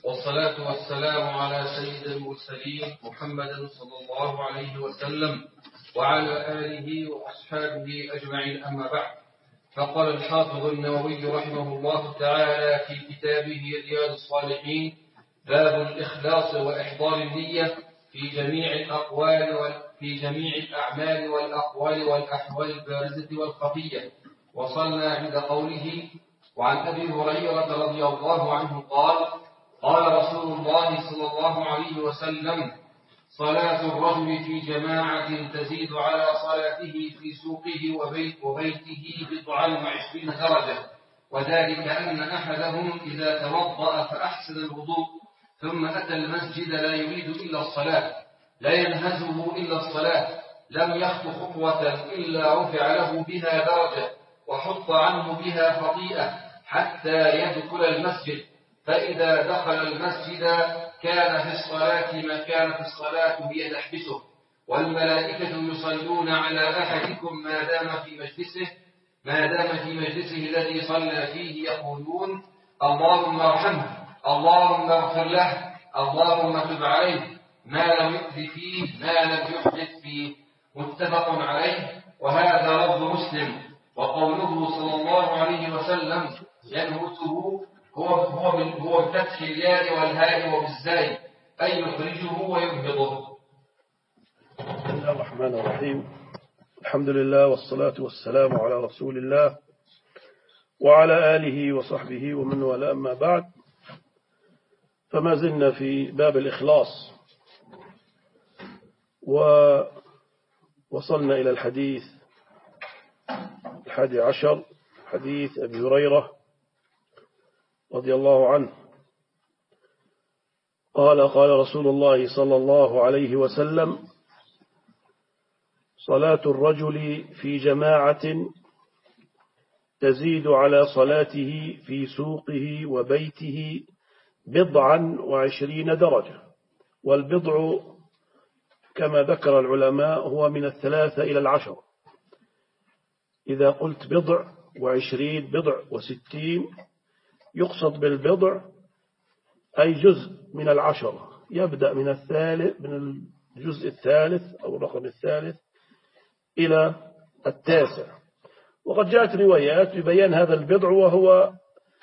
والصلاة والسلام على سيد المرسلين محمد صلى الله عليه وسلم وعلى آله وأصحابه أجمعين، أما بعد. فقال الحافظ النووي رحمه الله تعالى في كتابه رياض الصالحين: باب الإخلاص وإحضار النية في جميع الأعمال والأقوال والأحوال البارزة والخفية. وصلنا عند قوله: وعن أبي هريرة رضي الله عنه قال: قال رسول الله صلى الله عليه وسلم: صلاة الرجل في جماعة تزيد على صلاته في سوقه وبيته 27 درجة، وذلك أن أحدهم إذا توضأ فأحسن الوضوء ثم أتى المسجد لا يريد إلا الصلاة، لا ينهزه إلا الصلاة، لم يخط خطوة إلا رفع له بها درجة وحط عنه بها خطيئة حتى يدخل المسجد، فإذا دخل المسجد كان في الصلاة ما كانت الصلاة هي تحبسه، والملائكة يصلون على أحدكم ما دام في مجلسه الذي صلى فيه، يقولون: اللهم ارحمه، اللهم اغفر له، اللهم تب عليه، ما لم يؤذ فيه، ما لم يحدث فيه. متفق عليه، وهذا لفظ مسلم. وقوله صلى الله عليه وسلم ينهته هو بفتح الياء والهاء وبالزاي، أي يخرجه وينهضه. بسم الله الرحمن الرحيم. الحمد لله والصلاة والسلام على رسول الله وعلى آله وصحبه ومن والاه، أما بعد. فما زلنا في باب الإخلاص، ووصلنا إلى الحديث 11، حديث أبي هريرة رضي الله عنه قال: قال رسول الله صلى الله عليه وسلم: صلاة الرجل في جماعة تزيد على صلاته في سوقه وبيته 27 درجة. والبضع كما ذكر العلماء هو من 3 إلى 10. إذا قلت بضع 20 بضع 60 يقصد بالبضع أي جزء من 10، يبدأ من الجزء الثالث أو الرقم الثالث إلى 9. وقد جاءت روايات ببيان هذا البضع، وهو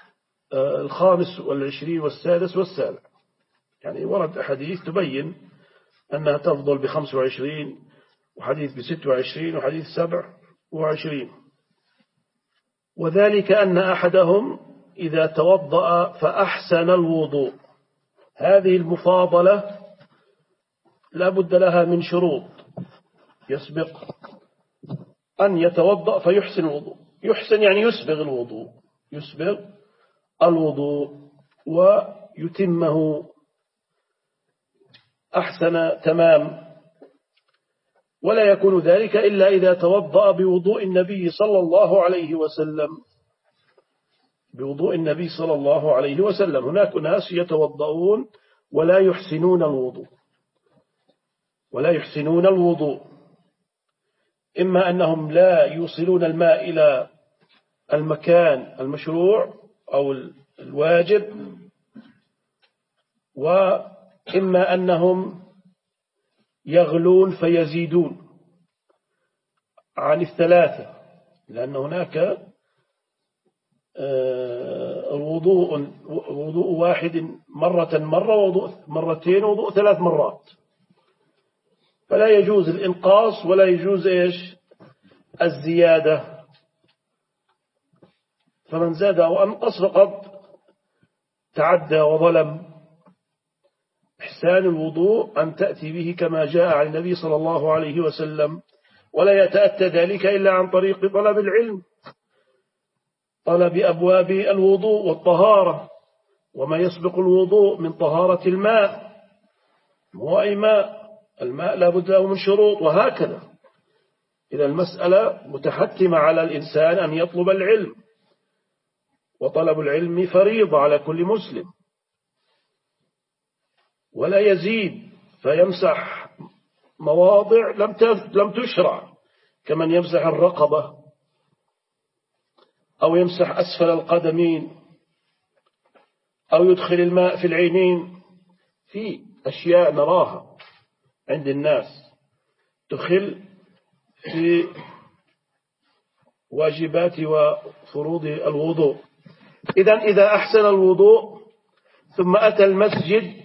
25 والسادس والسابع. يعني ورد أحاديث تبين أنها تفضل ب25، وحديث ب26، وحديث 27. وذلك أن أحدهم إذا توضأ فأحسن الوضوء. هذه المفاضلة لا بد لها من شروط. يسبق أن يتوضأ فيحسن الوضوء. يحسن يعني يسبغ الوضوء ويتمه أحسن تمام. ولا يكون ذلك إلا إذا توضأ بوضوء النبي صلى الله عليه وسلم. هناك ناس يتوضؤون ولا يحسنون الوضوء، إما أنهم لا يوصلون الماء إلى المكان المشروع أو الواجب، وإما أنهم يغلون فيزيدون عن 3، لأن هناك وضوء واحد مرة، ووضوء مرتين، ووضوء 3 مرات. فلا يجوز الإنقاص ولا يجوز الزيادة. فمن زاد أو أنقص فقد تعدى وظلم. إحسان الوضوء أن تأتي به كما جاء عن النبي صلى الله عليه وسلم، ولا يتأتى ذلك إلا عن طريق طلب العلم، طلب أبواب الوضوء والطهارة، وما يسبق الوضوء من طهارة الماء. هو أي ماء؟ الماء لا بد له من شروط، وهكذا. إذا المسألة متحتمة على الإنسان أن يطلب العلم، وطلب العلم فريضة على كل مسلم. ولا يزيد فيمسح مواضع لم تشرع، كمن يمسح الرقبة أو يمسح أسفل القدمين أو يدخل الماء في العينين، في أشياء نراها عند الناس تدخل في واجبات وفروض الوضوء. إذا أحسن الوضوء ثم أتى المسجد،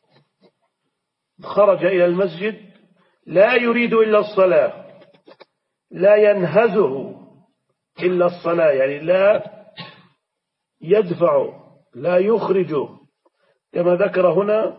خرج إلى المسجد لا يريد إلا الصلاة، لا ينهزه إلا الصلاة، يعني لا يدفع لا يخرجه كما ذكر هنا،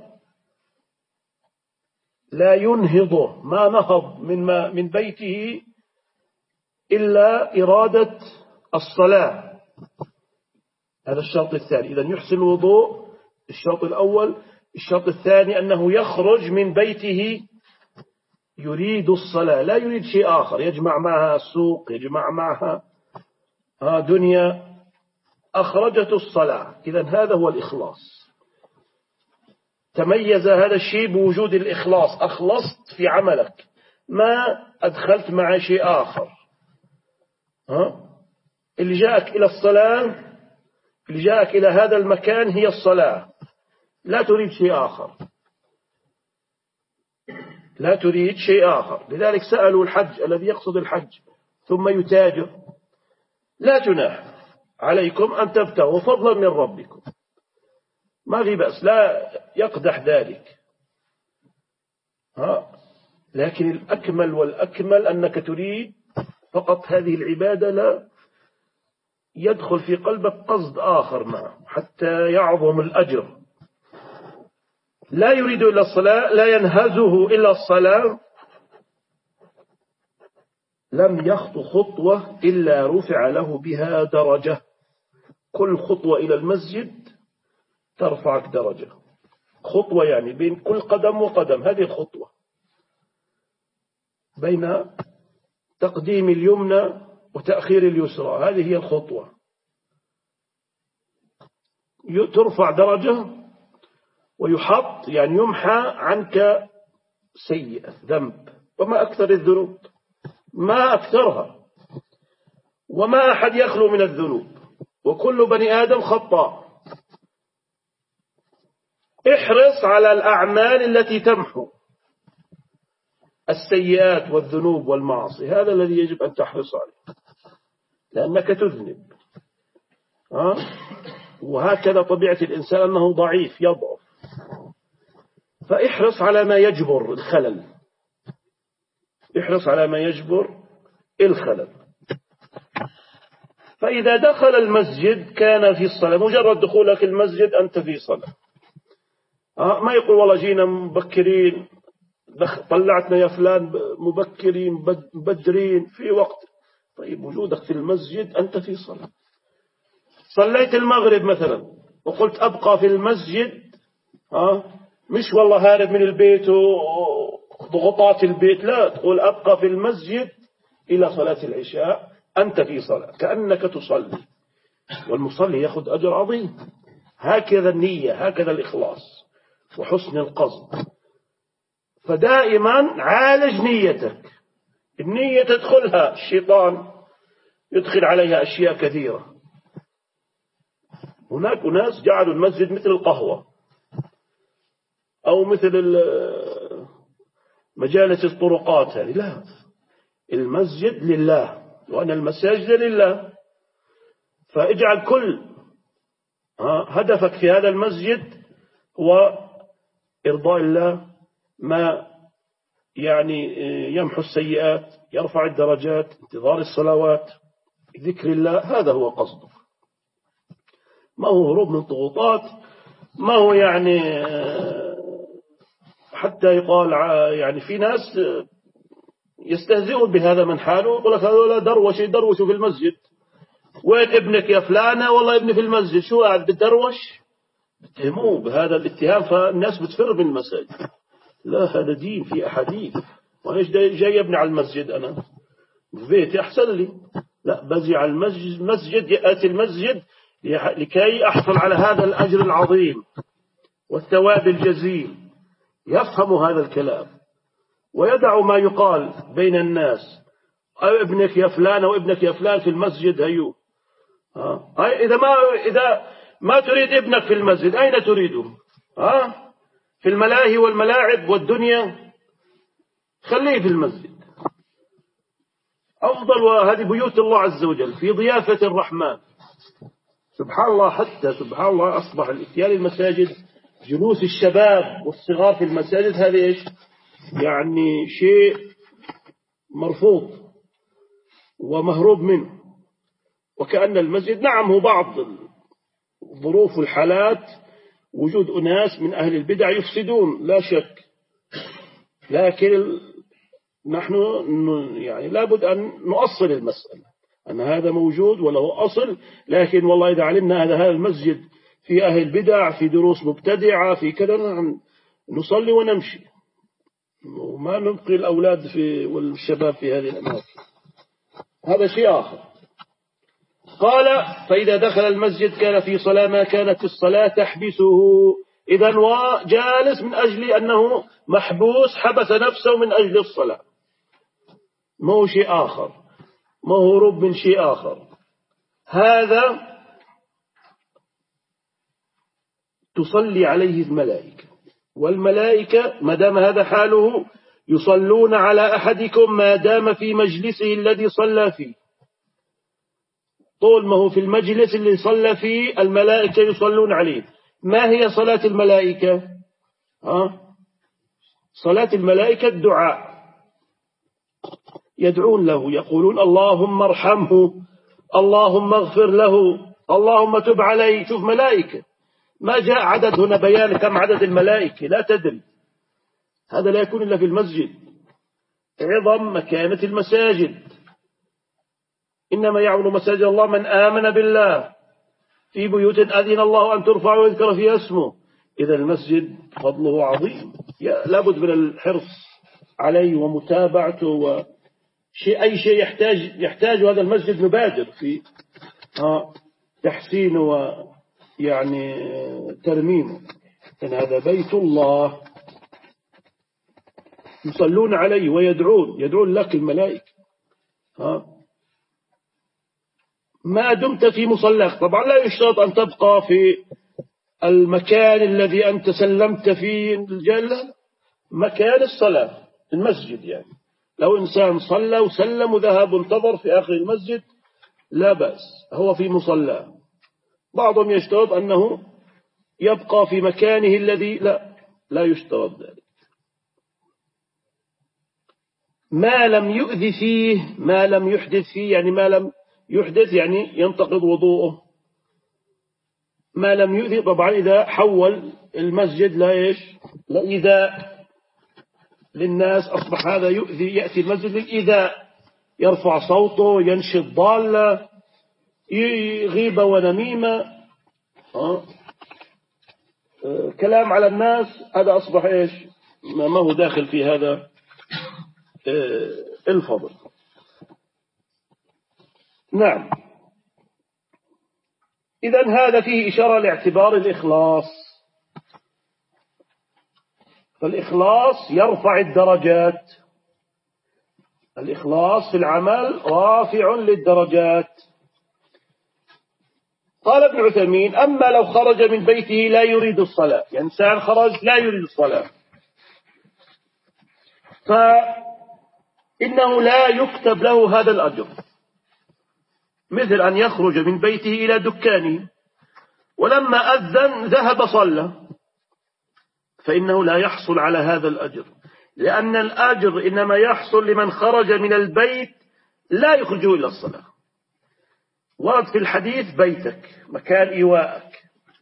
لا ينهضه، ما نهض من بيته إلا إرادة الصلاة. هذا الشرط الثاني. إذن يحسن الوضوء الشرط الأول. الشرط الثاني أنه يخرج من بيته يريد الصلاة، لا يريد شيء آخر يجمع معها السوق، يجمع معها دنيا، أخرجت الصلاة. إذن هذا هو الإخلاص. تميز هذا الشيء بوجود الإخلاص، أخلصت في عملك، ما أدخلت مع شيء آخر. اللي جاءك إلى الصلاة، اللي جاءك إلى هذا المكان هي الصلاة، لا تريد شيء آخر، لا تريد شيء آخر. لذلك سألوا الحج الذي يقصد الحج ثم يتاجر، لا جناح عليكم أن تبتغوا فضلا من ربكم، ما في بأس، لا يقدح ذلك. لكن الأكمل والأكمل أنك تريد فقط هذه العبادة، لا يدخل في قلبك قصد آخر معه حتى يعظم الأجر. لا يريد إلا الصلاة، لا ينهزه إلا الصلاة، لم يخط خطوة إلا رفع له بها درجة. كل خطوة إلى المسجد ترفعك درجة. خطوة يعني بين كل قدم وقدم، هذه خطوة، بين تقديم اليمنى وتأخير اليسرى، هذه هي الخطوة. ترفع درجة ويحط، يعني يمحى عنك سيئة ذنب. وما أكثر الذنوب، ما أكثرها، وما أحد يخلو من الذنوب، وكل بني آدم خطاء. احرص على الأعمال التي تمحو السيئات والذنوب والمعاصي، هذا الذي يجب أن تحرص عليه، لأنك تذنب. وهكذا طبيعة الإنسان أنه ضعيف يضعف، فاحرص على ما يجبر الخلل، احرص على ما يجبر الخلل. فإذا دخل المسجد كان في الصلاة، مجرد دخولك المسجد أنت في صلاة. ما يقول والله جينا مبكرين، طلعتنا يا فلان مبكرين مبدرين في وقت. طيب وجودك في المسجد أنت في صلاة. صليت المغرب مثلا وقلت أبقى في المسجد، مش والله هارب من البيت وضغطات البيت، لا، تقول أبقى في المسجد إلى صلاة العشاء، أنت في صلاة كأنك تصلي، والمصلي يأخذ أجر عظيم. هكذا النية، هكذا الإخلاص وحسن القصد. فدائما عالج نيتك. النية تدخلها الشيطان، يدخل عليها أشياء كثيرة. هناك ناس جعلوا المسجد مثل القهوة أو مثل مجالس الطرقات هذه، لا، المسجد لله، وأن المساجد لله. فاجعل كل هدفك في هذا المسجد هو إرضاء الله، ما يعني يمحو السيئات، يرفع الدرجات، انتظار الصلوات، ذكر الله، هذا هو قصدك. ما هو هروب من ضغوطات، ما هو يعني حتى يقال يعني في ناس يستهزئون بهذا من حاله، يقول لك هذول دروشوا في المسجد. وين ابنك يا فلانة؟ والله ابني في المسجد. شو قاعد بتدروش؟ اتهموه بهذا الاتهام، فالناس بتفر من المساجد. لا، هذا دين في أحاديث. وإيش جاي ابني على المسجد؟ أنا في بيتي أحسن لي. لا، بزي على المسجد، يأتي المسجد لكي أحصل على هذا الأجر العظيم والثواب الجزيل. يفهم هذا الكلام ويدع ما يقال بين الناس، ابنك يا فلان وابنك يا فلان في المسجد، هيو. إذا ما تريد ابنك في المسجد، أين تريده؟ في الملاهي والملاعب والدنيا؟ خليه في المسجد أفضل. وهذه بيوت الله عز وجل في ضيافة الرحمن. سبحان الله، حتى سبحان الله أصبح الاتيان المساجد، جلوس الشباب والصغار في المساجد، هذا إيش يعني؟ شيء مرفوض ومهروب منه. وكأن المسجد، نعم، هو بعض الظروف والحالات وجود أناس من أهل البدع يفسدون لا شك، لكن نحن يعني لابد أن نؤصل المسألة أن هذا موجود وله أصل. لكن والله إذا علمنا هذا المسجد في أهل البدع، في دروس مبتدعة، في كذا، نصلي ونمشي وما نبقي الأولاد والشباب في هذه الأماكن. هذا شيء آخر. قال فإذا دخل المسجد كان في صلاة ما كانت الصلاة تحبسه. إذن وجالس من أجل أنه محبوس، حبس نفسه من أجل الصلاة، ما هو شيء آخر، ما هو هروب من شيء آخر. هذا تصلي عليه الملائكة، والملائكة ما دام هذا حاله يصلون على أحدكم ما دام في مجلسه الذي صلى فيه. طول ما هو في المجلس اللي صلى فيه الملائكة يصلون عليه. ما هي صلاة الملائكة؟ صلاة الملائكة الدعاء، يدعون له، يقولون اللهم ارحمه، اللهم اغفر له، اللهم تب عليه. شوف ملائكة، ما جاء عدد هنا بيان كم عدد الملائكة، لا تدري، هذا لا يكون إلا في المسجد. عظم مكانة المساجد. إنما يعمل مساجد الله من آمن بالله في بيوت أذن الله أن ترفع ويذكر فيها اسمه. إذا المسجد فضله عظيم، لابد من الحرص عليه ومتابعته، أي شيء يحتاج هذا المسجد نبادر في تحسينه ويعني ترميمه. إن هذا بيت الله يصلون عليه ويدعون لك الملائكة ما دمت في مصلاك. طبعا لا يشترط أن تبقى في المكان الذي أنت سلمت فيه الجلة، مكان الصلاة المسجد. يعني لو إنسان صلى وسلم وذهب وانتظر في آخر المسجد لا بأس، هو في مصلاه. بعضهم يشترط أنه يبقى في مكانه الذي لا يشترط ذلك. ما لم يؤذي فيه، ما لم يحدث فيه، يعني ما لم يحدث يعني ينتقض وضوءه. ما لم يؤذي، طبعا إذا حول المسجد لا إيذاء للناس أصبح هذا يؤذي، يأتي المسجد للإيذاء، يرفع صوته، ينشد ضالة، غيبة ونميمة، كلام على الناس، هذا أصبح ما هو داخل في هذا الفضل. نعم. إذن هذا فيه إشارة لاعتبار الإخلاص. فالإخلاص يرفع الدرجات، الإخلاص في العمل رافع للدرجات. قال ابن عثيمين أما لو خرج من بيته لا يريد الصلاة، يعني إنسان خرج لا يريد الصلاة، فإنه لا يكتب له هذا الأجر، مثل أن يخرج من بيته إلى دكانه ولما أذن ذهب صلى، فإنه لا يحصل على هذا الأجر، لأن الأجر إنما يحصل لمن خرج من البيت لا يخرجه إلى الصلاة. ورد في الحديث بيتك مكان إيواءك،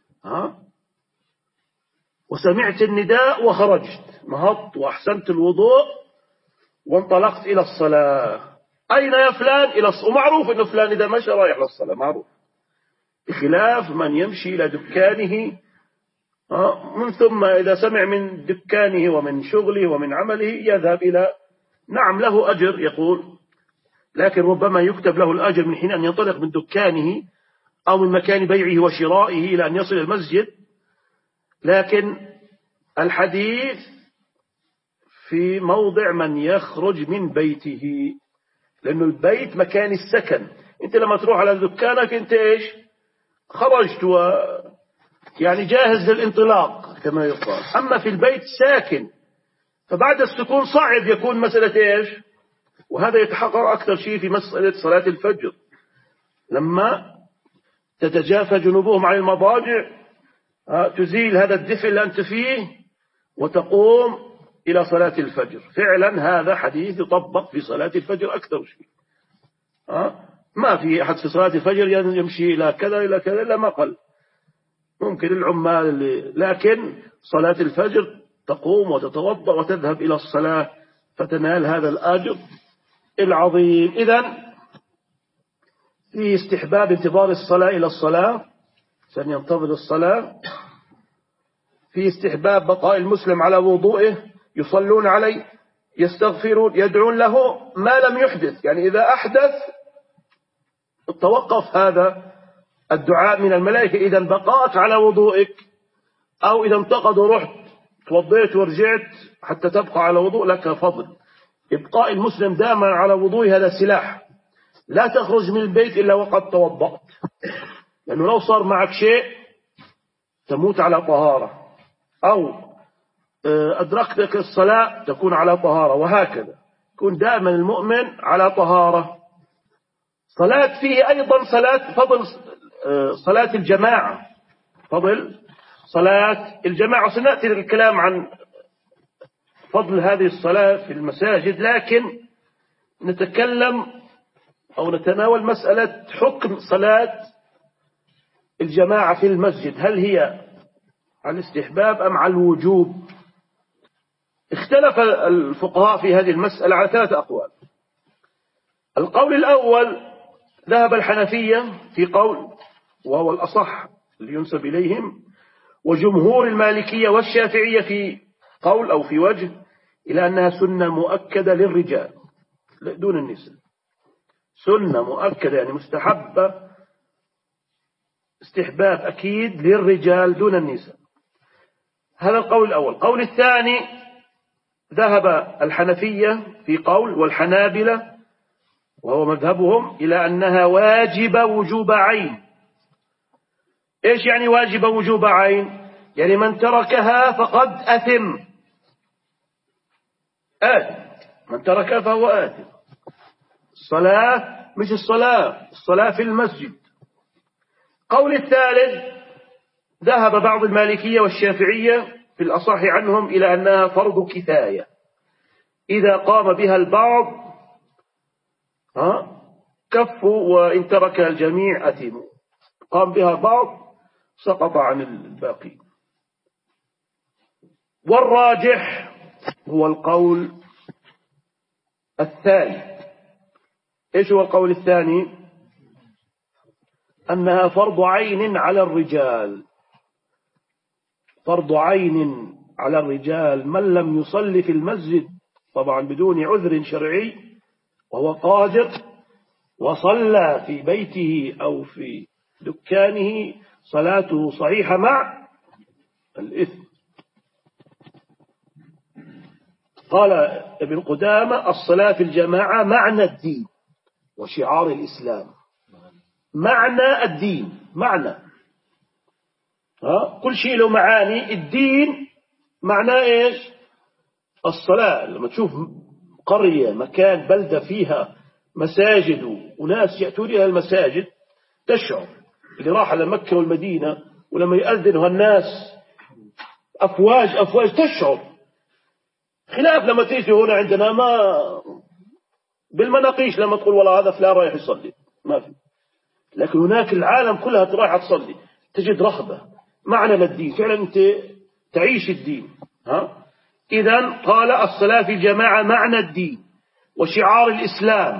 وسمعت النداء وخرجت، نهضت وأحسنت الوضوء وانطلقت إلى الصلاة. أين يا فلان؟ إلى الصلاة. ومعروف أن فلان إذا مشى رايح للصلاة، معروف، بخلاف من يمشي إلى دكانه من ثم إذا سمع من دكانه ومن شغله ومن عمله يذهب إلى، نعم له أجر يقول، لكن ربما يكتب له الأجر من حين أن ينطلق من دكانه أو من مكان بيعه وشرائه إلى أن يصل المسجد. لكن الحديث في موضع من يخرج من بيته، لأنه البيت مكان السكن. أنت لما تروح على دكانك أنت خرجت يعني جاهز للانطلاق كما يقال. أما في البيت ساكن، فبعد السكون صعب يكون مسألة إيش، وهذا يتحقق أكثر شيء في مسألة صلاة الفجر، لما تتجافى جنوبهم عن المضاجع تزيل هذا الدفء اللي أنت فيه وتقوم إلى صلاة الفجر. فعلا هذا حديث يطبق في صلاة الفجر أكثر شيء. ما في أحد في صلاة الفجر يمشي إلى كذا إلى كذا إلا ما قل، ممكن العمال لكن صلاة الفجر تقوم وتتوضأ وتذهب إلى الصلاة فتنال هذا الأجر العظيم. إذن في استحباب انتظار الصلاة إلى الصلاة عشان ينتظر الصلاة، في استحباب بقاء المسلم على وضوئه، يصلون عليه، يستغفرون، يدعون له ما لم يحدث، يعني إذا أحدث توقف هذا الدعاء من الملائكة. إذا بقات على وضوئك أو إذا انتقد ورحت توضيت ورجعت حتى تبقى على وضوء لك فضل. إبقاء المسلم دائما على وضوء هذا سلاح، لا تخرج من البيت إلا وقد توضأت، لأنه لو صار معك شيء تموت على طهارة، أو أدركتك الصلاة تكون على طهارة، وهكذا يكون دائما المؤمن على طهارة. صلاة فيه أيضا فضل صلاة الجماعة، فضل صلاة الجماعة. سنأتي للكلام عن فضل هذه الصلاة في المساجد، لكن نتكلم أو نتناول مسألة حكم صلاة الجماعة في المسجد، هل هي على الاستحباب أم على الوجوب؟ اختلف الفقهاء في هذه المسألة على 3 أقوال. القول الأول ذهب الحنفية في قول، وهو الأصح اللي ينسب إليهم، وجمهور المالكية والشافعية في قول أو في وجه، إلى أنها سنة مؤكدة للرجال دون النساء، سنة مؤكدة يعني مستحبة، استحباب أكيد للرجال دون النساء. هذا القول الأول. القول الثاني ذهب الحنفية في قول، والحنابلة وهو مذهبهم، إلى أنها واجبة وجوب عين. إيش يعني واجبة وجوب عين؟ يعني من تركها فقد أثم، من تركها فهو آثم. الصلاة مش الصلاة في المسجد. قول الثالث ذهب بعض المالكية والشافعية في الأصح عنهم إلى أنها فرض كفاية، إذا قام بها البعض كفوا، وإن تركها الجميع أثموا. قام بها البعض سقط عن الباقي. والراجح هو القول الثاني. إيش هو القول الثاني؟ أنها فرض عين على الرجال، فرض عين على الرجال. من لم يصلي في المسجد طبعا بدون عذر شرعي وهو قادر وصلى في بيته أو في دكانه صلاته صحيحة مع الإثم. قال ابن قدامة: الصلاة في الجماعة معنى الدين وشعار الإسلام. معنى الدين، معنى كل شيء له معاني. الدين معناه إيش؟ الصلاة. لما تشوف قرية، مكان، بلدة فيها مساجد وناس يأتون إلى المساجد تشعر. اللي راح على مكة والمدينة ولما يأذنها الناس أفواج أفواج تشعر، خلاف لما تيجي هنا عندنا ما بالمناقيش، لما تقول والله هذا فلان رايح يصلي ما في، لكن هناك العالم كلها رايحة تصلي، تجد رغبة. معنى للدين فعلا أنت تعيش الدين. إذن قال: الصلاة في الجماعة معنى الدين وشعار الإسلام،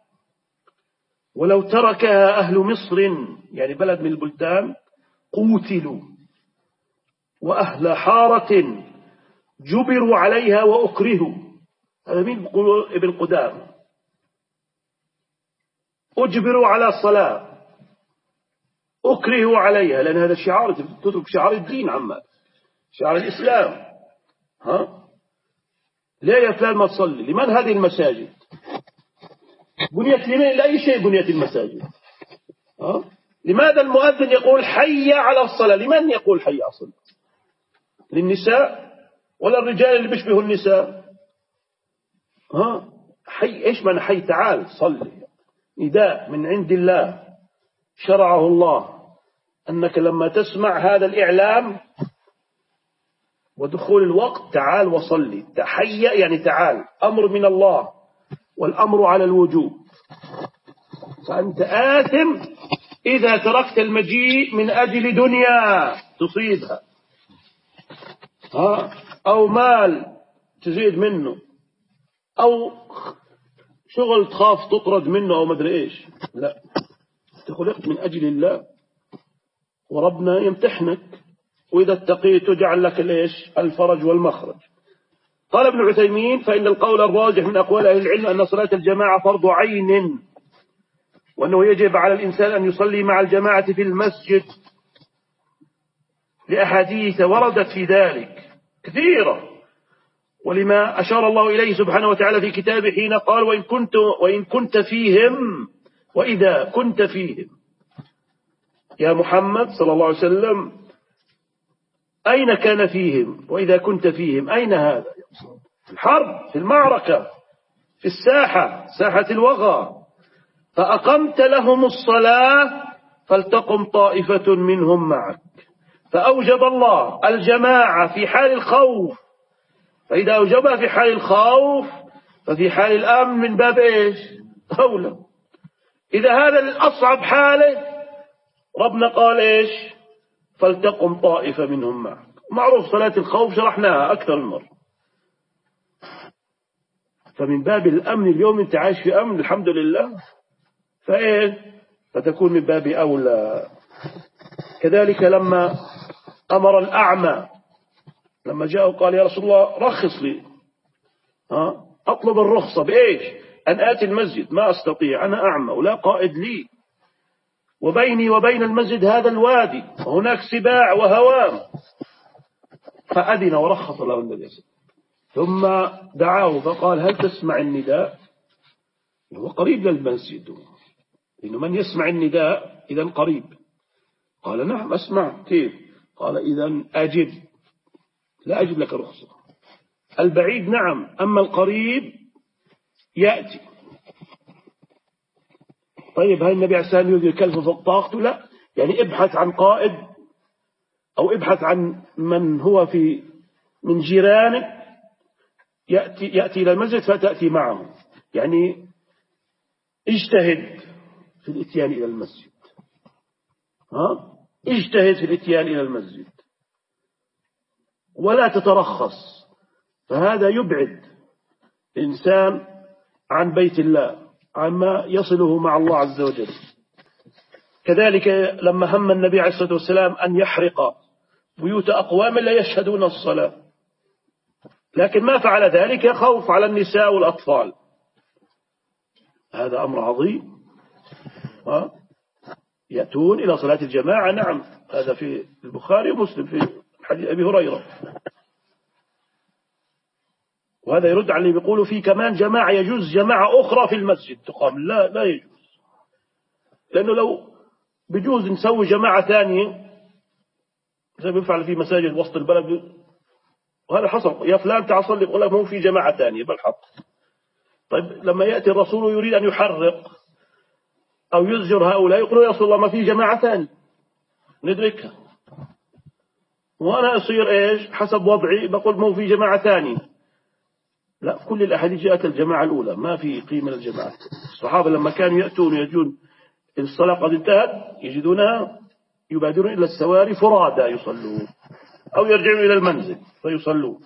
ولو تركها أهل مصر، يعني بلد من البلدان، قوتلوا، وأهل حارة جبروا عليها وأكرهوا. هذا مين بيقول؟ ابن قدامة. أجبروا على الصلاة، أكرهوا عليها، لأن هذا شعار، تترك شعار الدين عما شعار الإسلام. ليه يا فلان ما تصلي؟ لمن هذه المساجد؟ بنيت لمن؟ لأي شيء بنيت المساجد؟ لماذا المؤذن يقول حي على الصلاة؟ لمن يقول حي على الصلاة؟ للنساء ولا الرجال اللي بيشبهوا النساء؟ حي، إيش معنى حي؟ تعال صلي، نداء من عند الله شرعه الله، أنك لما تسمع هذا الإعلام ودخول الوقت تعال وصلي. تحيّ يعني تعال، أمر من الله، والأمر على الوجوب. فأنت آثم إذا تركت المجيء من أجل دنيا تصيبها، أو مال تزيد منه، أو شغل تخاف تطرد منه، أو مدري إيش. لا، أنت خلقت من أجل الله، وربنا يمتحنك، وإذا اتقيت جعل لك الإيش؟ الفرج والمخرج. قال ابن عثيمين: فإن القول الراجح من أقوال أهل العلم أن صلاة الجماعة فرض عين، وأنه يجب على الإنسان أن يصلي مع الجماعة في المسجد، لأحاديث وردت في ذلك كثيرة، ولما أشار الله إليه سبحانه وتعالى في كتابه حين قال: وإن كنت فيهم، وإذا كنت فيهم يا محمد صلى الله عليه وسلم، أين كان فيهم؟ وإذا كنت فيهم أين هذا؟ في الحرب، في المعركة، في الساحة، ساحة الوغى. فأقمت لهم الصلاة فلتقم طائفة منهم معك. فأوجب الله الجماعة في حال الخوف، فإذا أوجبها في حال الخوف ففي حال الأمن من باب إيش؟ أولى. إذا هذا الأصعب حاله ربنا قال إيش؟ فلتقم طائفة منهم معك. معروف صلاة الخوف شرحناها أكثر من مرة. فمن باب الأمن اليوم أنت عايش في أمن الحمد لله، فتكون من باب أولى. كذلك لما أمر الأعمى، لما جاء وقال: يا رسول الله رخص لي، أطلب الرخصة بإيش؟ أن آتي المسجد، ما أستطيع، أنا أعمى ولا قائد لي، وبيني وبين المسجد هذا الوادي، وهناك سباع وهوام. فأذن ورخص له النبي صلى الله عليه وسلم، ثم دعاه فقال: هل تسمع النداء؟ هو قريب للمسجد، إنه من يسمع النداء إذن قريب. قال: نعم أسمع. كيف؟ قال: إذن أجب، لا أجب لك رخصة. البعيد نعم، أما القريب يأتي. طيب هل النبي عليه الصلاة والسلام يريد الكلف فوق طاقته؟ لا، يعني ابحث عن قائد، أو ابحث عن من هو من جيرانك يأتي إلى المسجد فتأتي معه. يعني اجتهد في الاتيان إلى المسجد، اجتهد في الاتيان إلى المسجد ولا تترخص، فهذا يبعد الإنسان عن بيت الله، عن ما يصله مع الله عز وجل. كذلك لما هم النبي عليه الصلاة والسلام أن يحرق بيوت أقوام لا يشهدون الصلاة، لكن ما فعل ذلك خوف على النساء والأطفال. هذا أمر عظيم. يأتون إلى صلاة الجماعة، نعم، هذا في البخاري ومسلم في حديث أبي هريرة. وهذا يرد على اللي بيقولوا فيه كمان جماعة، يجوز جماعة أخرى في المسجد تقام. لا يجوز، لأنه لو بيجوز نسوي جماعة ثانية زي بيفعل في مساجد وسط البلد، وهذا حصل، يا فلان تعال صلي، يقول لك مو في جماعة ثانية بالحق. طيب لما يأتي الرسول يريد أن يحرق أو يزجر هؤلاء، يقولوا: يا رسول الله ما في جماعة ثانية ندركها، وأنا أصير إيش حسب وضعي بقول مو في جماعة ثانية. لا، كل الأحاديث جاءت الجماعة الأولى، ما في قيمة للجماعة. الصحابة لما كانوا يأتون ويجون الصلاة قد انتهت يجدونها يبادرون إلى السواري فرادى يصلون، أو يرجعون إلى المنزل فيصلون.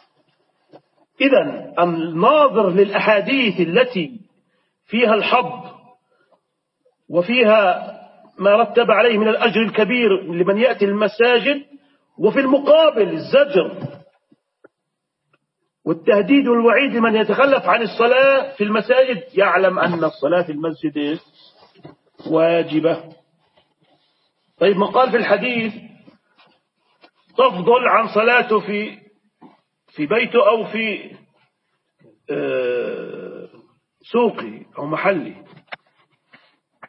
إذن الناظر للأحاديث التي فيها الحظ وفيها ما رتب عليه من الأجر الكبير لمن يأتي المساجد، وفي المقابل الزجر والتهديد والوعيد لمن يتخلف عن الصلاة في المساجد، يعلم أن الصلاة في المسجد واجبة. طيب ما قال في الحديث تفضل عن صلاته في بيته أو في سوقه أو محله.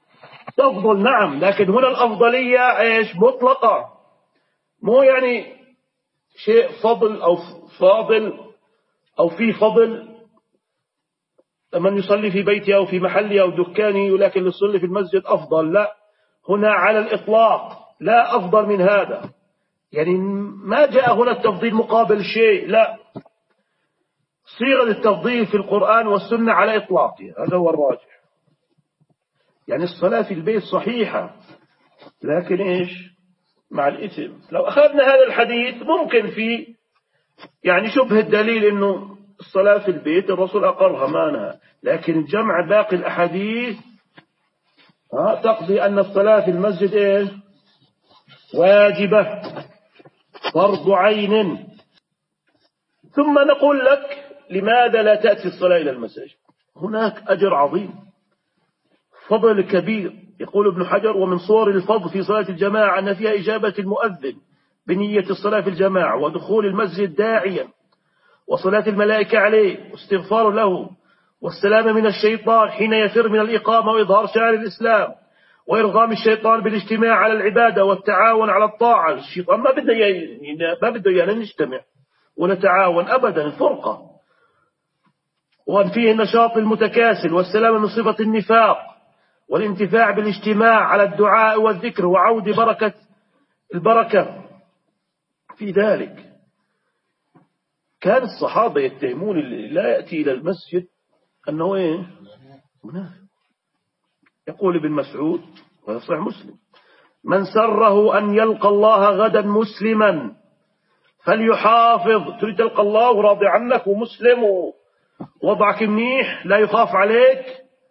تفضل نعم، لكن هنا الأفضلية إيش؟ مطلقة، مو يعني شيء فضل أو فاضل أو في فضل من يصلي في بيته أو في محله أو دكانه ولكن يصلي في المسجد أفضل. لا، هنا على الإطلاق لا أفضل من هذا، يعني ما جاء هنا التفضيل مقابل شيء، لا، صيغة التفضيل في القرآن والسنة على إطلاقها، هذا هو الراجح. يعني الصلاة في البيت صحيحة، لكن إيش؟ مع الإثم. لو أخذنا هذا الحديث ممكن في يعني شبه الدليل إنه الصلاة في البيت الرسول أقرها ما نهى، لكن جمع باقي الأحاديث تقضي أن الصلاة في المسجد إيه؟ واجبة، فرض عين. ثم نقول لك لماذا لا تأتي الصلاة إلى المساجد؟ هناك أجر عظيم، فضل كبير. يقول ابن حجر: ومن صور الفضل في صلاة الجماعة أن فيها إجابة المؤذن بنية الصلاة في الجماعة، ودخول المسجد داعيا، وصلاة الملائكة عليه، واستغفار له، والسلام من الشيطان حين يفر من الإقامة، وإظهار شعائر الإسلام، وإرغام الشيطان بالاجتماع على العبادة والتعاون على الطاعة. الشيطان ما بده يعني نجتمع ونتعاون أبدا، الفرقة. وأن فيه النشاط المتكاسل، والسلام من صفة النفاق، والانتفاع بالاجتماع على الدعاء والذكر، وعود البركة في ذلك. كان الصحابة يتهمون اللي لا يأتي إلى المسجد أنه إيه؟ منافق. يقول ابن مسعود وهذا صحيح مسلم: من سره أن يلقى الله غدا مسلما فليحافظ. تريد تلقى الله وراضي عنك ومسلم ووضعك منيح لا يخاف عليك،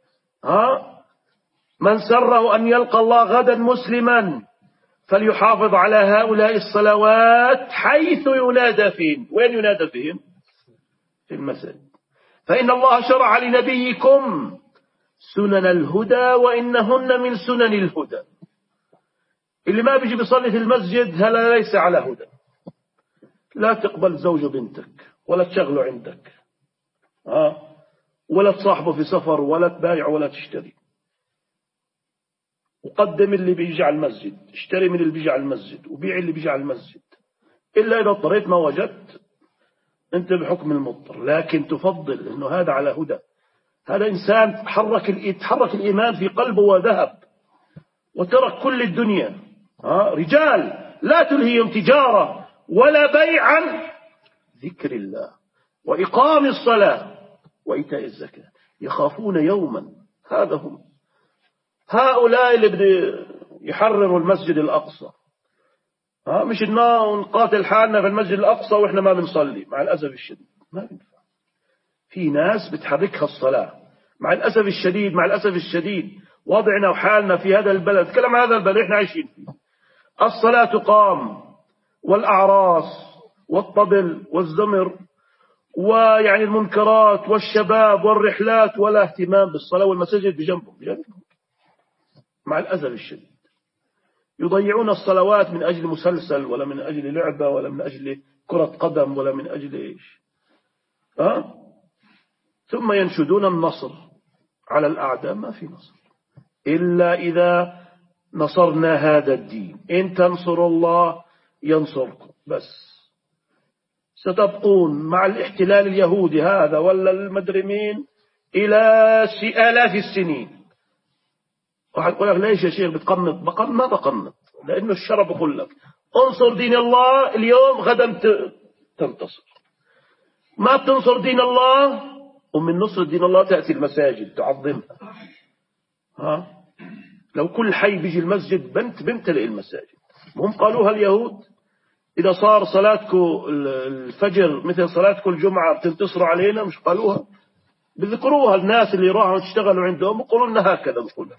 من سره أن يلقى الله غدا مسلما فليحافظ على هؤلاء الصلوات حيث ينادى فيهم. وين ينادى فيهم؟ في المسجد. فإن الله شرع لنبيكم سنن الهدى وإنهن من سنن الهدى. اللي ما بيجي بيصلي في المسجد هذا ليس على هدى. لا تقبل زوج بنتك ولا تشغله عندك، ولا تصاحبه في سفر ولا تبايع ولا تشتري. وقدم اللي بيجي على المسجد، اشتري من اللي بيجي على المسجد، وبيع اللي بيجي على المسجد، إلا إذا اضطريت ما وجدت أنت بحكم المضطر. لكن تفضل إنه هذا على هدى، هذا إنسان تحرك الإيمان في قلبه وذهب وترك كل الدنيا. رجال لا تلهيهم تجارة ولا بيع عن ذكر الله وإقام الصلاة وإيتاء الزكاة يخافون يوما. هذا هم هؤلاء اللي بده يحرروا المسجد الأقصى. مش إنه نقاتل حالنا في المسجد الأقصى وإحنا ما بنصلي. مع الأسف الشديد ما بنفع. في ناس بتحركها الصلاة. مع الأسف الشديد وضعنا وحالنا في هذا البلد، تكلم عن هذا البلد إحنا عايشين فيه، الصلاة تقام والأعراس والطبل والزمر ويعني المنكرات والشباب والرحلات، ولا اهتمام بالصلاة، والمساجد بجنبهم. مع الأسف الشديد يضيعون الصلوات من أجل مسلسل، ولا من أجل لعبة، ولا من أجل كرة قدم، ولا من أجل إيش. ثم ينشدون النصر على الأعداء. ما في نصر إلا إذا نصرنا هذا الدين. إن تنصروا الله ينصركم. بس ستبقون مع الاحتلال اليهودي هذا ولا المدرمين إلى آلاف السنين. واحد يقول لك: ليش يا شيخ بتقنط؟ ما بقنط، لأنه الشرع بقول لك انصر دين الله اليوم، غدا تنتصر. ما بتنصر دين الله، ومن نصر دين الله تأتي المساجد تعظمها. لو كل حي بيجي المسجد بنتلئ المساجد. هم قالوها اليهود: إذا صار صلاتكم الفجر مثل صلاتكم الجمعة بتنتصروا علينا. مش قالوها؟ بذكروها الناس اللي راحوا اشتغلوا عندهم وقالوا لنا هكذا. بقولوا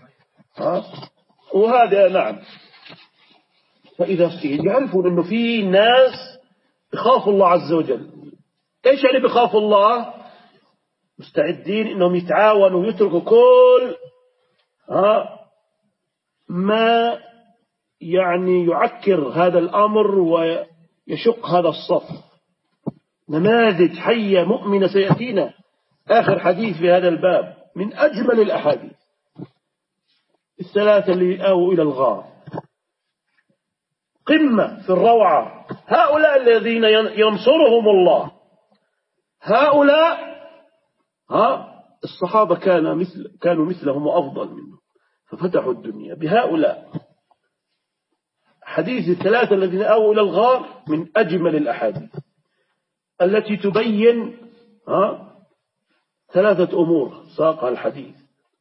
وهذا نعم. فإذا يعرفوا إنه في ناس بخافوا الله عز وجل. إيش يعني بخافوا الله؟ مستعدين إنهم يتعاونوا ويتركوا كل ما يعني يعكر هذا الأمر ويشق هذا الصف. نماذج حية مؤمنة سيأتينا آخر حديث في هذا الباب من أجمل الأحاديث. الثلاثة اللي آووا إلى الغار قمة في الروعة. هؤلاء الذين ينصرهم الله، هؤلاء الصحابة كانوا مثلهم وأفضل منهم، ففتحوا الدنيا بهؤلاء. حديث الثلاثة الذين آووا إلى الغار من أجمل الأحاديث التي تبين ثلاثة أمور ساقها الحديث: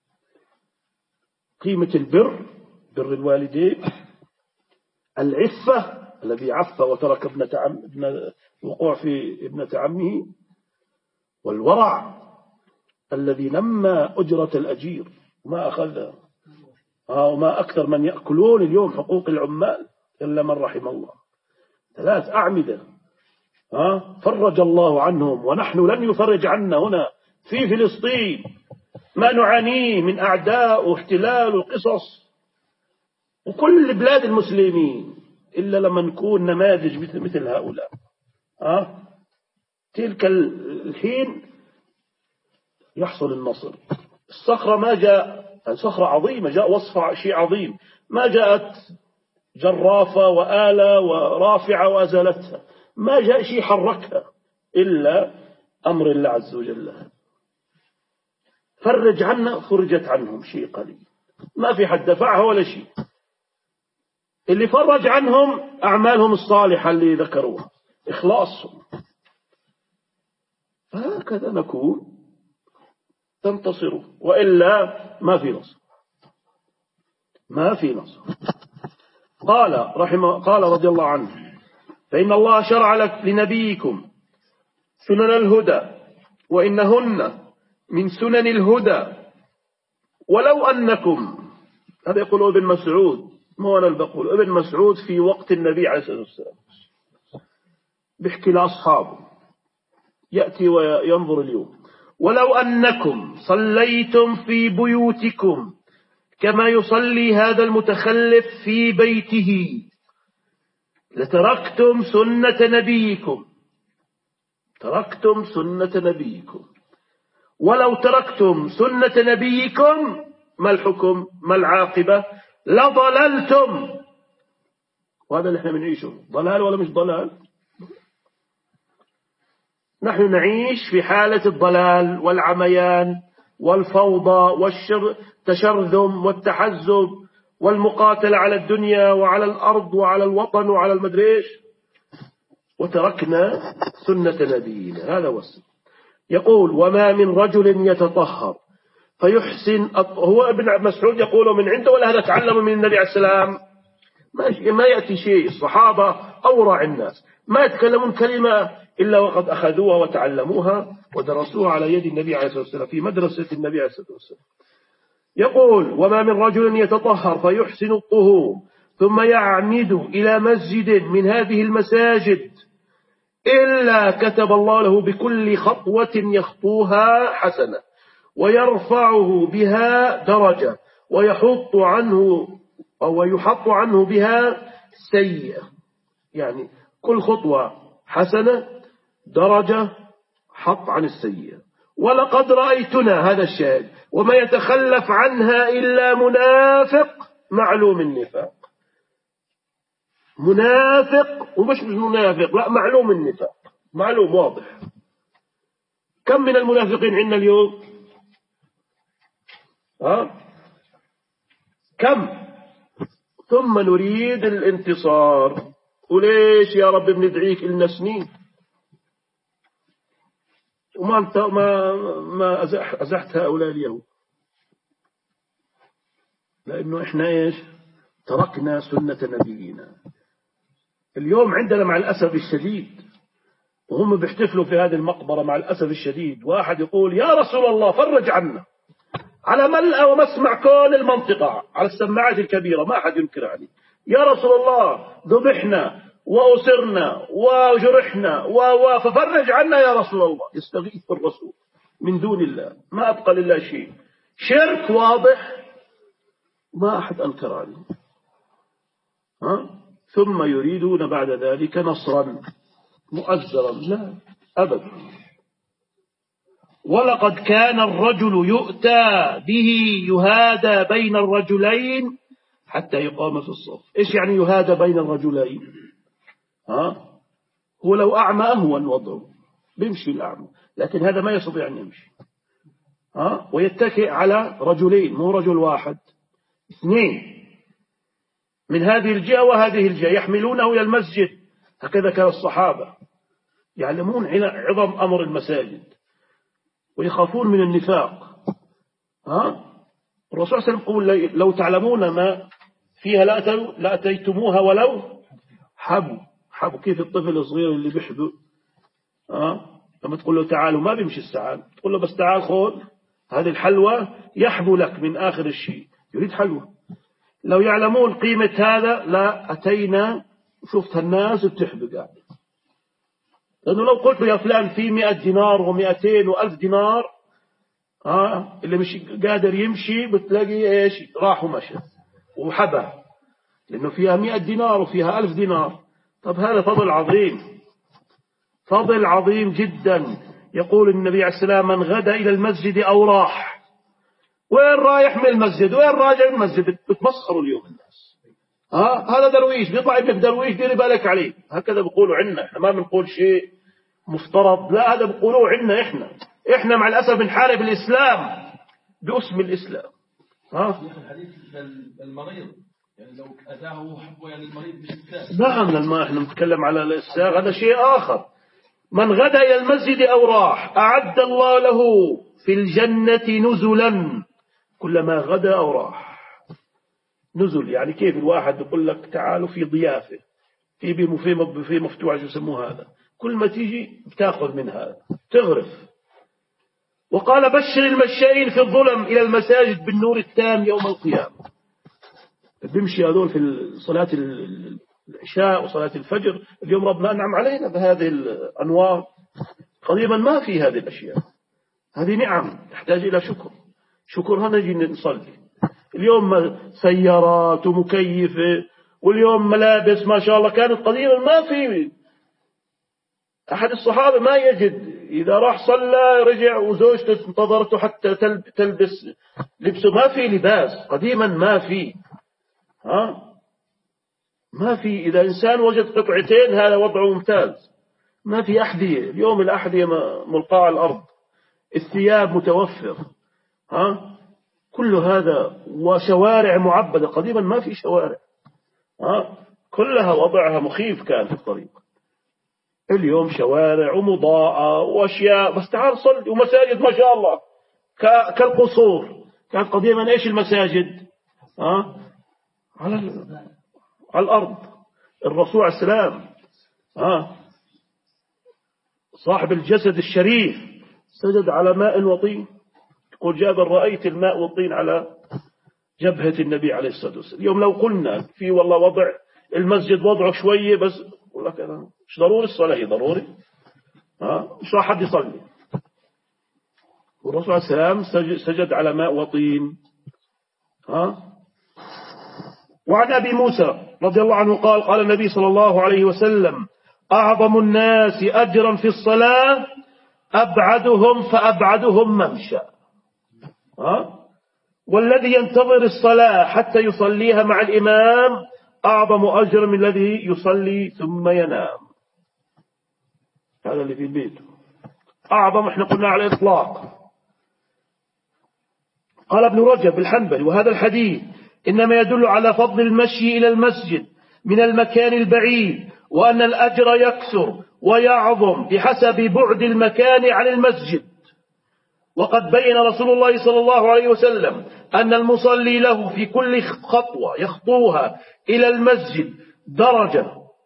قيمة البر، بر الوالدين، العفة، الذي عف وترك وقوع في ابنة عمه، والورع الذي نمى أجرة الأجير وما أخذها. وما أكثر من يأكلون اليوم حقوق العمال إلا من رحم الله. ثلاث أعمدة فرج الله عنهم، ونحن لن يفرج عنا هنا في فلسطين ما نعانيه من أعداء واحتلال وقصص وكل بلاد المسلمين إلا لما نكون نماذج مثل هؤلاء. تلك الحين يحصل النصر. الصخرة ما جاء، صخرة عظيمة جاء وصفها شيء عظيم، ما جاءت جرافة وآلة ورافعة وأزالتها، ما جاء شيء حركها إلا أمر الله عز وجل. فرج عنا، فرجت عنهم شيء قليل، ما في حد دفعها ولا شيء. اللي فرج عنهم أعمالهم الصالحة اللي ذكروها، إخلاصهم. هكذا نكون تنتصروا، وإلا ما في نصر، ما في نصر. قال رضي الله عنه: فإن الله شرع لنبيكم سنن الهدى، وإنهن من سنن الهدى، ولو أنكم. هذا يقول ابن مسعود، مو أنا اللي بقول، ابن مسعود في وقت النبي عليه الصلاة والسلام بيحكي لأصحابه، يأتي وينظر اليوم: ولو أنكم صليتم في بيوتكم كما يصلي هذا المتخلف في بيته لتركتم سنة نبيكم. تركتم سنة نبيكم. ولو تركتم سنة نبيكم ما الحكم؟ ما العاقبة؟ لضللتم. وهذا اللي احنا بنعيشه، ضلال ولا مش ضلال؟ نحن نعيش في حالة الضلال والعميان والفوضى والتشرذم والتحزب والمقاتلة على الدنيا وعلى الأرض وعلى الوطن وعلى المدريش، وتركنا سنة نبينا. هذا وصف. يقول: وما من رجل يتطهر فيحسن هو ابن مسعود يقول من عنده ولا هذا تعلم من النبي عليه السلام؟ ما يأتي شيء. الصحابة أورع الناس، ما يتكلمون كلمة إلا وقد أخذوها وتعلموها ودرسوها على يد النبي عليه الصلاة والسلام في مدرسة النبي عليه الصلاة والسلام. يقول: وما من رجل يتطهر فيحسن الطهور ثم يعمد إلى مسجد من هذه المساجد إلا كتب الله له بكل خطوة يخطوها حسنة، ويرفعه بها درجة، ويحط عنه بها سيئة. يعني كل خطوة حسنة درجة حط عن السيئة. ولقد رأيتنا، هذا الشاهد، وما يتخلف عنها إلا منافق معلوم النفاق. منافق ومش منافق، لا، معلوم النفاق، معلوم واضح. كم من المنافقين عندنا اليوم؟ كم؟ ثم نريد الانتصار. وليش يا رب بندعيك إلنا سنين وما أزحت هؤلاء اليوم؟ لأنه إحنا إيش؟ تركنا سنة نبينا. اليوم عندنا مع الأسف الشديد، وهم بيحتفلوا في هذه المقبرة مع الأسف الشديد، واحد يقول: يا رسول الله فرج عنا، على ملأ ومسمع كل المنطقة، على السماعات الكبيرة، ما أحد ينكر عليه: يا رسول الله ذبحنا وأسرنا وجرحنا ففرج عنا يا رسول الله. يستغيث بالرسول من دون الله، ما أبقى لله شيء. شرك واضح ما أحد أنكر عليه. ثم يريدون بعد ذلك نصرا مؤزرا. لا أبدا. ولقد كان الرجل يؤتى به يهادى بين الرجلين حتى يقام في الصف. إيش يعني يهادى بين الرجلين؟ هو لو أعمى أهون وضعه، بيمشي الأعمى، لكن هذا ما يستطيع أن يمشي. ويتكئ على رجلين، مو رجل واحد، اثنين من هذه الجهة وهذه الجهة يحملونه إلى المسجد. هكذا كان الصحابة يعلمون عظم أمر المساجد ويخافون من النفاق. الرسول صلى الله عليه وسلم يقول لو تعلمون ما فيها لأتيتموها ولو حبوا. كيف الطفل الصغير اللي بيحبه لما تقول له تعالوا ما بيمشي السعال، تقول له بس تعال خذ هذه الحلوى، يحبو لك من آخر الشيء، يريد حلوى. لو يعلمون قيمة هذا لا أتينا وشفت الناس بتحبه قاعد. لأنه لو قلت له يا فلان في 100 دينار و200 و1000 دينار اللي مش قادر يمشي بتلاقي إيش راح ومشى وحبه، لأنه فيها 100 دينار وفيها 1000 دينار. طب هذا فضل عظيم، فضل عظيم جدا. يقول النبي عليه السلام من غدا إلى المسجد أو راح. وين رايح من المسجد وين راجع من المسجد؟ بتمسخروا اليوم الناس. هذا درويش بيطلع ابنك درويش ديري بالك عليه. هكذا بيقولوا عنا، احنا ما بنقول شيء مفترض، لا هذا بيقولوه عنا. احنا مع الأسف بنحارب الإسلام باسم الإسلام. الحديث المريض يعني لو أتاه حبه يعني المريض مش الساغ. نعم، احنا نتكلم على الإسلام، هذا شيء آخر. من غدا إلى المسجد أو راح أعد الله له في الجنة نزلا. كلما غدا أو راح نزل، يعني كيف الواحد يقول لك تعالوا في ضيافة في مفتوح يسموه هذا، كل ما تيجي بتاخذ من هذا تغرف. وقال بشر المشائين في الظلم إلى المساجد بالنور التام يوم القيامة. بيمشي هذول في صلاة العشاء وصلاة الفجر. اليوم ربنا أنعم علينا بهذه الأنوار، قديما ما في هذه الأشياء. هذه نعم تحتاج إلى شكرها نجي نصلي. اليوم سيارات ومكيفة، واليوم ملابس ما شاء الله. كانت قديما ما في أحد الصحابة ما يجد، إذا راح صلى رجع وزوجته انتظرته حتى تلبس لبسه. ما في لباس قديما، ما في ما في. إذا إنسان وجد قطعتين هذا وضعه ممتاز. ما في أحذية اليوم، الأحذية ملقاة على الأرض، الثياب متوفر كل هذا. وشوارع معبدة، قديما ما في شوارع كلها وضعها مخيف كان في الطريق. اليوم شوارع ومضاءة وأشياء، بس تعال صل. ومساجد ما شاء الله كالقصور. كان قديما إيش المساجد على الأرض. الرسول عليه السلام صاحب الجسد الشريف سجد على ماء وطين. يقول جابر رأيت الماء والطين على جبهة النبي عليه الصلاة والسلام. اليوم لو قلنا في والله وضع المسجد وضعه شوية بس، يقول لك أنا مش ضروري الصلاة، هي ضروري مش راح حد يصلي. والرسول عليه السلام سجد على ماء وطين. وعن أبي موسى رضي الله عنه قال قال النبي صلى الله عليه وسلم أعظم الناس أجرا في الصلاة أبعدهم فأبعدهم ممشى. والذي ينتظر الصلاة حتى يصليها مع الإمام أعظم أجر من الذي يصلي ثم ينام. هذا اللي في البيت أعظم، احنا قلنا على الإطلاق. قال ابن رجب الحنبلي وهذا الحديث إنما يدل على فضل المشي إلى المسجد من المكان البعيد، وأن الأجر يكثر ويعظم بحسب بعد المكان عن المسجد. وقد بين رسول الله صلى الله عليه وسلم أن المصلي له في كل خطوة يخطوها إلى المسجد درجة.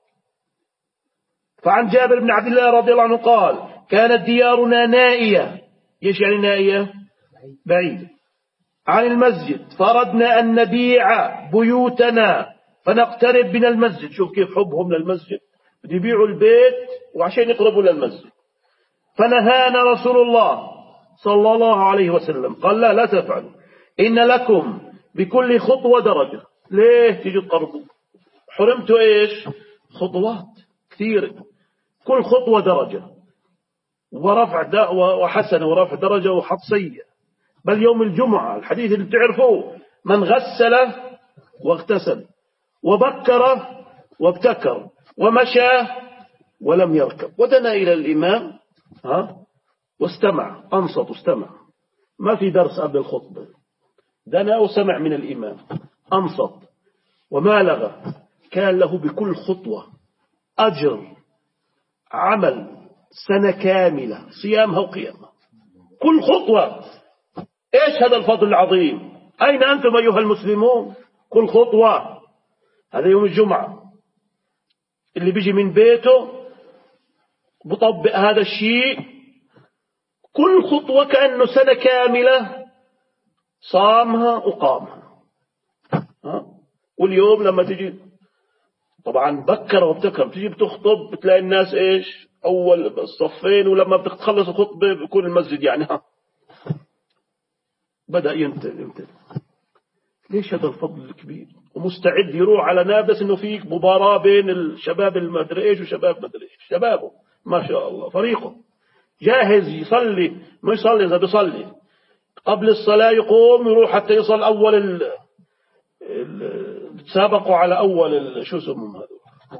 فعن جابر بن عبد الله رضي الله عنه قال كانت ديارنا نائية. إيش يعني نائية؟ بعيدة عن المسجد، فردنا أن نبيع بيوتنا فنقترب من المسجد. شوف كيف حبهم للمسجد، يبيعوا البيت وعشان يقربوا للمسجد. فنهانا رسول الله صلى الله عليه وسلم قال لا تفعلوا، إن لكم بكل خطوة درجة. ليه تيجي تقربوا؟ حرمتوا إيش؟ خطوات كثيرة، كل خطوة درجة. وحسنة ورفع درجة وحط سيء. بل يوم الجمعة الحديث اللي بتعرفوه: من غسل واغتسل وبكر وابتكر ومشى ولم يركب ودنا إلى الإمام واستمع، أنصت واستمع، ما في درس قبل الخطبة، دنا وسمع من الإمام، أنصت وما لغى، كان له بكل خطوة أجر عمل سنة كاملة صيامها وقيامها، كل خطوة. إيش هذا الفضل العظيم؟ أين أنتم أيها المسلمون؟ كل خطوة. هذا يوم الجمعة اللي بيجي من بيته بطبق هذا الشيء، كل خطوة كأنه سنة كاملة صامها وقامها. واليوم لما تجي طبعا بكر وابتكر، تجي بتخطب بتلاقي الناس إيش أول الصفين، ولما بتخلص الخطبة بيكون المسجد يعني بدأ يمتلئ. ليش هذا الفضل الكبير؟ ومستعد يروح على نابس إنه فيك مباراة بين الشباب المدري إيش وشباب مدري إيش، شبابه ما شاء الله فريقه جاهز يصلي، ما يصلي إذا بيصلي قبل الصلاة يقوم يروح حتى يصل أول تسابقوا على أول شو اسمهم هذول.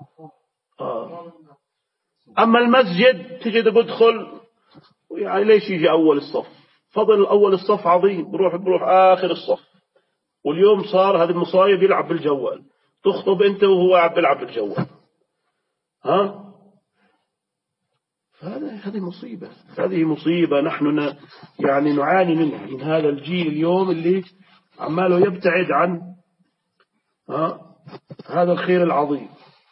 أما المسجد تجد بدخل يعني ليش يجي أول الصف؟ فضل أول الصف عظيم، بروح آخر الصف. واليوم صار هذا المصايب يلعب بالجوال، تخطب أنت وهو قاعد بيلعب بالجوال. هذه مصيبة، هذه مصيبة نحن يعني نعاني منها، من هذا الجيل اليوم اللي عماله يبتعد عن هذا الخير العظيم.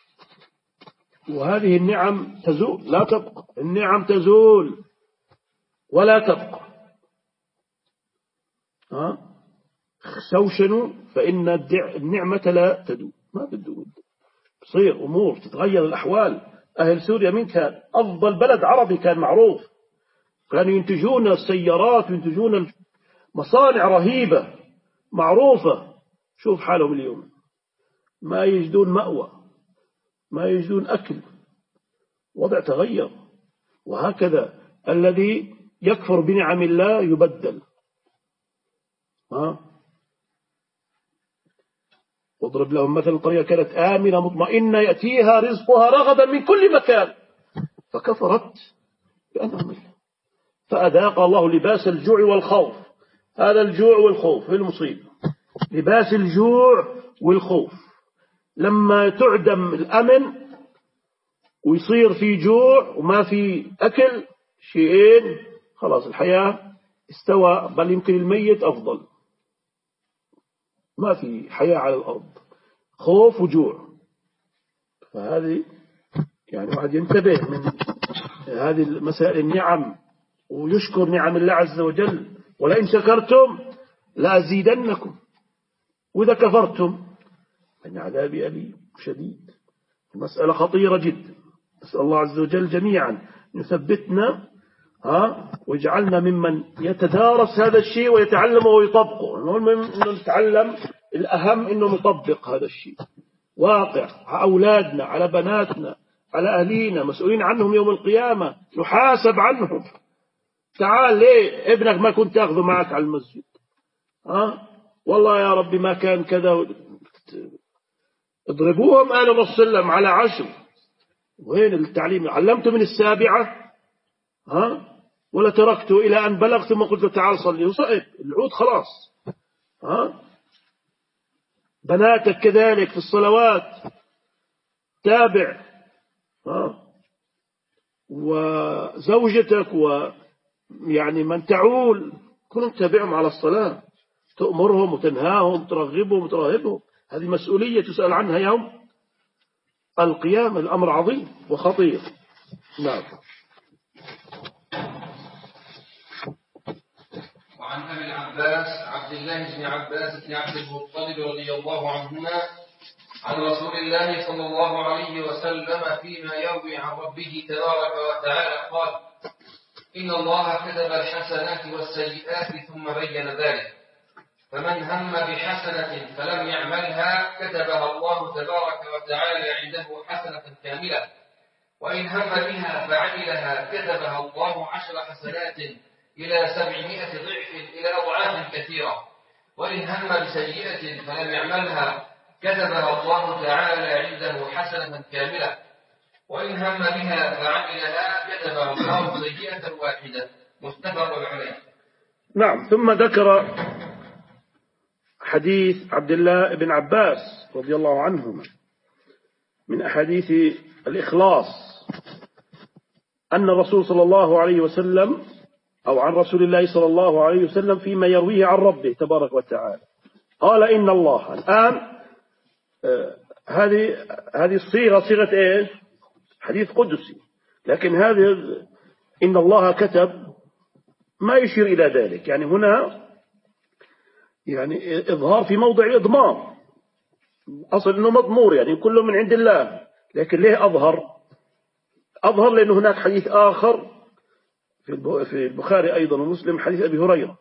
وهذه النعم تزول لا تبقى، النعم تزول ولا تبقى. شوشنوا فإن النعمة لا تدوم، ما بتدوم، تصير أمور تتغير الأحوال. أهل سوريا من كان أفضل بلد عربي، كان معروف، كانوا ينتجون السيارات وينتجون مصانع رهيبة معروفة. شوف حالهم اليوم، ما يجدون مأوى، ما يجدون أكل، وضع تغير. وهكذا الذي يكفر بنعم الله يبدل. واضرب لهم مثل القرية كانت آمنة مطمئنة يأتيها رزقها رغدا من كل مكان فكفرت بأنعم الله فأذاق الله لباس الجوع والخوف. هذا الجوع والخوف في المصيبة، لباس الجوع والخوف. لما تعدم الأمن ويصير في جوع وما في أكل، شيئين خلاص الحياة استوى، بل يمكن الميت أفضل. ما في حياة على الأرض، خوف وجوع. فهذه يعني واحد ينتبه من هذه المسائل النعم ويشكر نعم الله عز وجل. ولئن شكرتم لأزيدنكم وإذا كفرتم فإن عذابي أليم شديد. المسألة خطيرة جدا. نسأل الله عز وجل جميعا يثبتنا ويجعلنا ممن يتدارس هذا الشيء ويتعلم ويطبقه. إنه نتعلم، الأهم إنه نطبق هذا الشيء واقع على أولادنا، على بناتنا، على أهلينا، مسؤولين عنهم يوم القيامة، نحاسب عنهم. تعال ليه ابنك ما كنت تأخذه معك على المسجد؟ والله يا ربي ما كان كذا. اضربوهم قال الرسول صلى الله عليه وسلم على 10. وين التعليم؟ علمته من 7 ولا تركته إلى أن بلغ ثم قلت له تعال صلي وصعب العود خلاص. بناتك كذلك في الصلوات تابع، وزوجتك ويعني من تعول كن تتابعهم على الصلاة، تأمرهم وتنهاهم، ترغبهم وتراهبهم. هذه مسؤولية تسأل عنها يوم القيامة. الأمر عظيم وخطير. نعم. وعن أبي العباس عبد الله بن عباس بن عبد المطلب رضي الله عنهما عن رسول الله صلى الله عليه وسلم فيما يروي عن ربه تبارك وتعالى قال: إن الله كتب الحسنات والسيئات ثم بين ذلك، فمن هم بحسنة فلم يعملها كتبها الله تبارك وتعالى عنده حسنة كاملة، وإن هم بها فعملها كتبها الله 10 حسنات إلى 700 ضعف إلى أضعاف كثيرة. وإن هم بسيئة فلم يعملها كتبها الله تعالى عنده حسنة كاملة. وإن هم بها فعملها كتبها الله سيئة واحدة. متفق عليه. نعم. ثم ذكر حديث عبد الله بن عباس رضي الله عنهما من أحاديث الإخلاص أن الرسول صلى الله عليه وسلم أو عن رسول الله صلى الله عليه وسلم فيما يرويه عن ربه تبارك وتعالى قال إن الله الآن هذه الصيغة صيغة إيش؟ حديث قدسي، لكن هذه إن الله كتب ما يشير إلى ذلك، يعني هنا يعني إظهار في موضع إضمار، أصل إنه مضمور يعني كله من عند الله، لكن ليه أظهر لأن هناك حديث آخر في البخاري أيضا ومسلم حديث أبي هريرة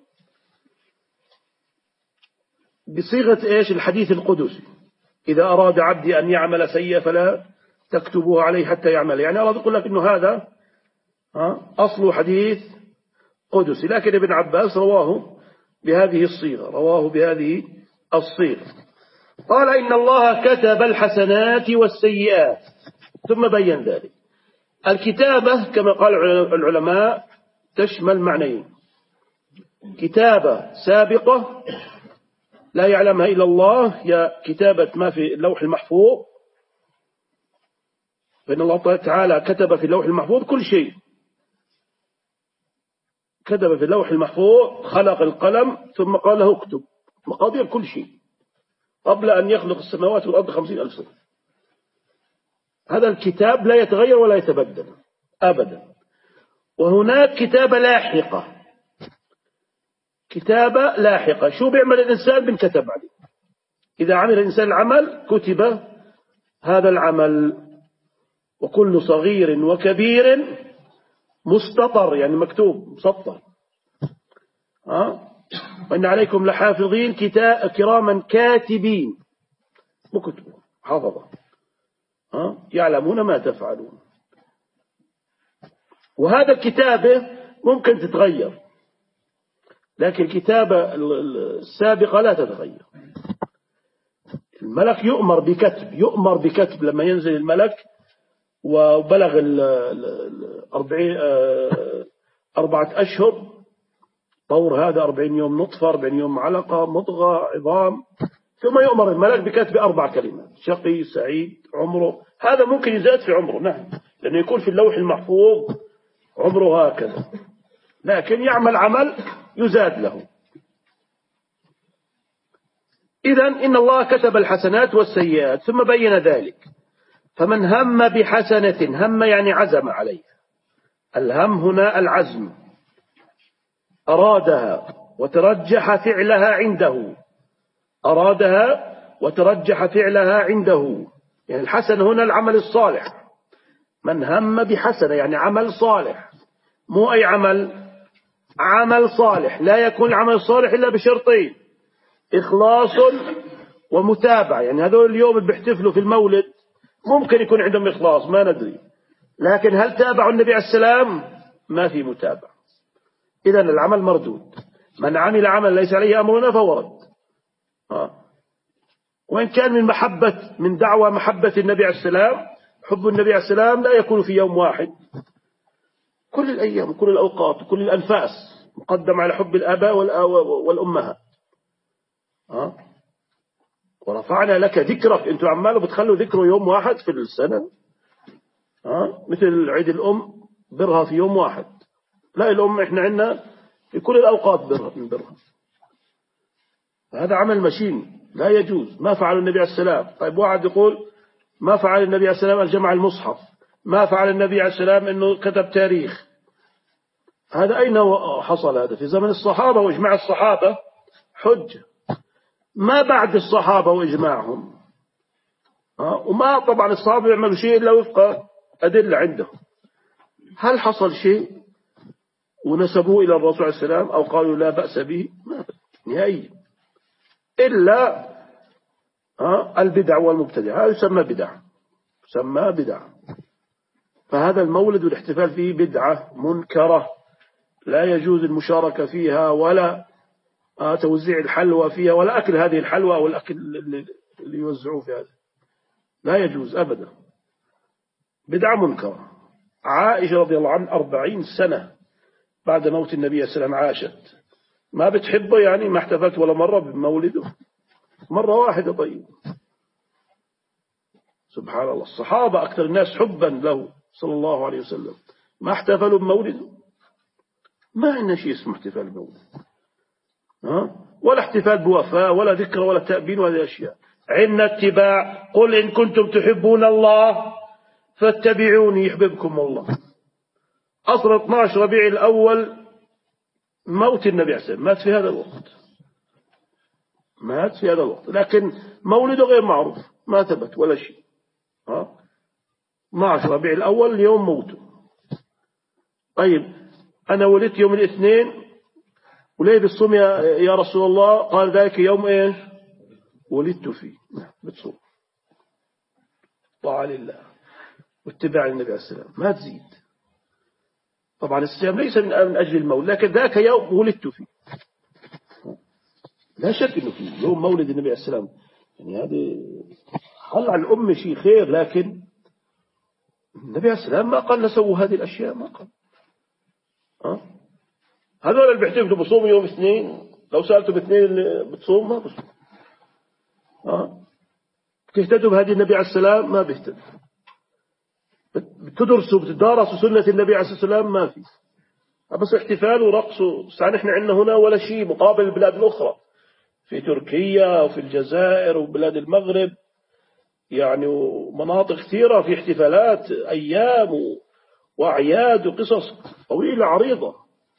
بصيغة إيش؟ الحديث القدسي إذا أراد عبدي أن يعمل سيئة فلا تكتبوه عليه حتى يعمل، يعني أراد يقول لك إنه هذا أصل حديث قدسي، لكن ابن عباس رواه بهذه الصيغة. قال إن الله كتب الحسنات والسيئات، ثم بين ذلك. الكتابة كما قال العلماء تشمل معنيين: كتابة سابقة لا يعلمها إلا الله، هي كتابة ما في اللوح المحفوظ، فإن الله تعالى كتب في اللوح المحفوظ كل شيء، كتب في اللوح المحفوظ، خلق القلم ثم قال له اكتب مقادير كل شيء قبل أن يخلق السماوات والأرض 50,000 سنة. هذا الكتاب لا يتغير ولا يتبدل أبدا. وهناك كتابة لاحقة، شو بيعمل الإنسان بنكتب عليه، إذا عمل الإنسان العمل كتب هذا العمل، وكل صغير وكبير مستطر يعني مكتوب مسطر. وإن عليكم لحافظين كراما كاتبين، مكتوب حافظة يعلمون ما تفعلون. وهذا الكتابة ممكن تتغير، لكن الكتابة السابقة لا تتغير. الملك يؤمر بكتب لما ينزل الملك وبلغ 4 أشهر، طور هذا 40 يوم نطفة، 40 يوم علقة مضغة عظام، ثم يؤمر الملك بكتب 4 كلمات: شقي سعيد عمره. هذا ممكن يزاد في عمره، نعم، لأنه يكون في اللوح المحفوظ عمره هكذا، لكن يعمل عمل يزاد له. إذن إن الله كتب الحسنات والسيئات، ثم بين ذلك: فمن هم بحسنة، هم يعني عزم عليها، الهم هنا العزم، أرادها وترجح فعلها عنده، يعني الحسن هنا العمل الصالح. من هم بحسنة يعني عمل صالح، مو أي عمل صالح. لا يكون العمل الصالح إلا بشرطين: إخلاص ومتابعة. يعني هذول اليوم اللي بيحتفلوا في المولد ممكن يكون عندهم إخلاص ما ندري، لكن هل تابعوا النبي عليه السلام؟ ما في متابعة. إذن العمل مردود. من عمل عمل ليس عليه أمرنا فهو رد. وإن كان من دعوة محبة النبي عليه السلام، حب النبي عليه السلام لا يكون في يوم واحد، كل الأيام كل الأوقات كل الأنفاس مقدم على حب الآباء والأمهات. ورفعنا لك ذكرك، أنتوا عمالوا بتخلوا ذكره يوم واحد في السنة، مثل عيد الأم برها في يوم واحد، لا، الأم إحنا عندنا في كل الأوقات برها. هذا عمل مشين لا يجوز، ما فعل النبي عليه السلام. طيب واحد يقول ما فعل النبي عليه السلام الجمع المصحف، ما فعل النبي عليه السلام أنه كتب تاريخ. هذا أين حصل؟ هذا في زمن الصحابة وإجماع الصحابة حجة، ما بعد الصحابة وإجماعهم. وما طبعا الصحابة يعملوا شيء إلا وفق أدلة عندهم. هل حصل شيء ونسبوه إلى الرسول عليه السلام أو قالوا لا بأس به؟ ما نهائيا، إلا البدع والمبتدع، هذا يسمى بدع. فهذا المولد والاحتفال فيه بدعة منكرة لا يجوز المشاركة فيها ولا توزيع الحلوى فيها ولا أكل هذه الحلوى أو الأكل اللي يوزعوه في هذا لا يجوز أبدا، بدعة منكرة. عائشة رضي الله عنها 40 سنة بعد موت النبي صلى الله عليه وسلم عاشت، ما بتحبه يعني ما احتفلت ولا مرة بمولده، مرة واحدة. طيب سبحان الله، الصحابة أكثر الناس حبا له صلى الله عليه وسلم ما احتفلوا بمولده، ما عندنا شيء اسمه احتفال بمولده، ولا احتفال بوفاة ولا ذكر ولا تأبين ولا أشياء. عندنا اتباع، قل إن كنتم تحبون الله فاتبعوني يحببكم الله. أصل 12 ربيع الأول موت النبي عليه السلام، مات في هذا الوقت، مات في هذا الوقت، لكن مولده غير معروف ما ثبت ولا شيء. 12 ربيع الأول يوم موته. طيب أنا ولدت يوم الاثنين وليه بالصوم يا رسول الله؟ قال ذلك يوم إيش ولدت فيه، بتصوم طاعة لله واتباع النبي عليه السلام ما تزيد. طبعا الصيام ليس من أجل المولد، لكن ذاك يوم ولدت فيه، لا شك أنه فيه يوم مولد النبي عليه السلام، يعني هذا حل على الأمة شيء خير، لكن النبي عليه السلام ما قال نسووا هذه الأشياء، ما قال. هذول اللي بيحتفلوا بصوم يوم اثنين، لو سألتوا باثنين اللي بتصوم ما بصوم. بتهتدوا بهدي النبي عليه السلام ما بيهتدوا، بتدرسوا بتدارسوا سنة النبي عليه السلام ما في، بس احتفال ورقص. ساعة نحن عندنا هنا ولا شيء مقابل البلاد الأخرى في تركيا وفي الجزائر وبلاد المغرب، يعني ومناطق كثيرة في احتفالات أيام وأعياد وقصص طويلة عريضة.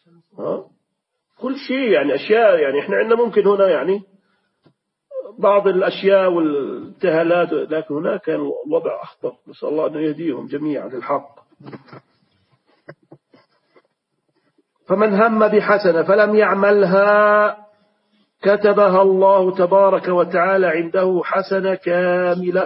كل شيء يعني أشياء، يعني إحنا عندنا ممكن هنا يعني بعض الأشياء والتهالات، لكن هناك كان الوضع أخطر. نسأل الله أن يهديهم جميعا للحق. فمن هم بحسنة فلم يعملها كتبها الله تبارك وتعالى عنده حسنة كاملة.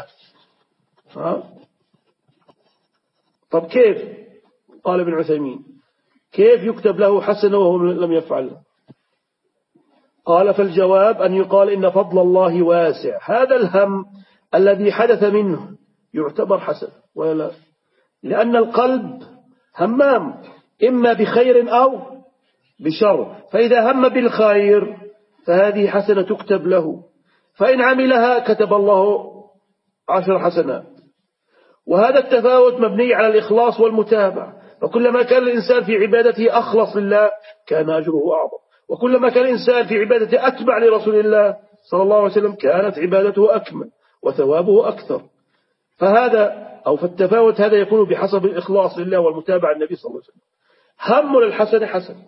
طب كيف؟ قال ابن عثيمين كيف يكتب له حسنة وهو لم يفعل؟ قال فالجواب أن يقال إن فضل الله واسع، هذا الهم الذي حدث منه يعتبر حسن ولا لا؟ لأن القلب همام إما بخير أو بشر، فإذا هم بالخير فهذه حسنة تكتب له، فإن عملها كتب الله 10 حسنات. وهذا التفاوت مبني على الإخلاص والمتابعة، فكلما كان الإنسان في عبادته أخلص لله كان أجره أعظم، وكلما كان الإنسان في عبادته أتبع لرسول الله صلى الله عليه وسلم كانت عبادته أكمل وثوابه أكثر. فالتفاوت هذا يكون بحسب الإخلاص لله والمتابعة النبي صلى الله عليه وسلم. هم للحسن حسن،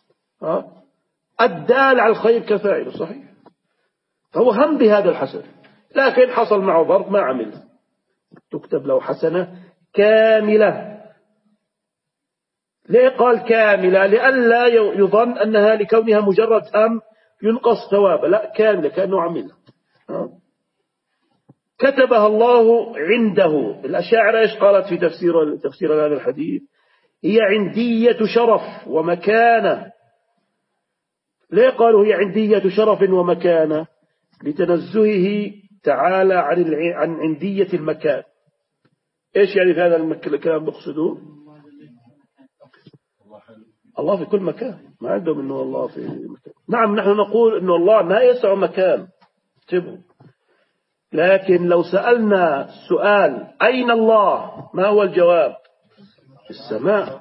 الدال على الخير كفاعل، صحيح، فهو هم بهذا الحسن، لكن حصل معه ضرب ما عمل تكتب له حسنة كاملة. ليه قال كاملة؟ لئلا يظن أنها لكونها مجرد هم ينقص ثواب، لا كاملة كأنه عملها. كتبها الله عنده. الأشاعرة إيش قالت في تفسير هذا الحديث؟ هي عندية شرف ومكانة. ليه قالوا هي عندية شرف ومكانة؟ لتنزهه تعالى عن عندية المكان. إيش يعني في هذا الكلام بقصدوه؟ الله في كل مكان، ما عندهم إنه الله في مكان. نعم نحن نقول إنه الله ما يسع مكان تبه، لكن لو سألنا سؤال أين الله ما هو الجواب؟ في السماء.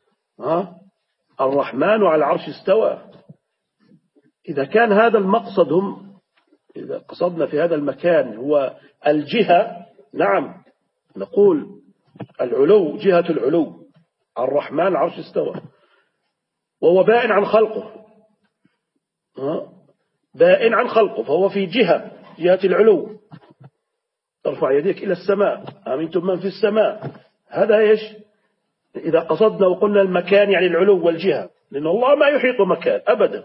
الرحمن على العرش استوى. إذا كان هذا المقصد إذا قصدنا في هذا المكان هو الجهة، نعم نقول العلو، جهة العلو، الرحمن على العرش استوى، وهو بائن عن خلقه، بائن عن خلقه، فهو في جهة العلو. ترفع يديك إلى السماء، أمنتم من في السماء. هذا إيش؟ إذا قصدنا وقلنا المكان يعني العلو والجهة، لأن الله ما يحيط مكان أبدا،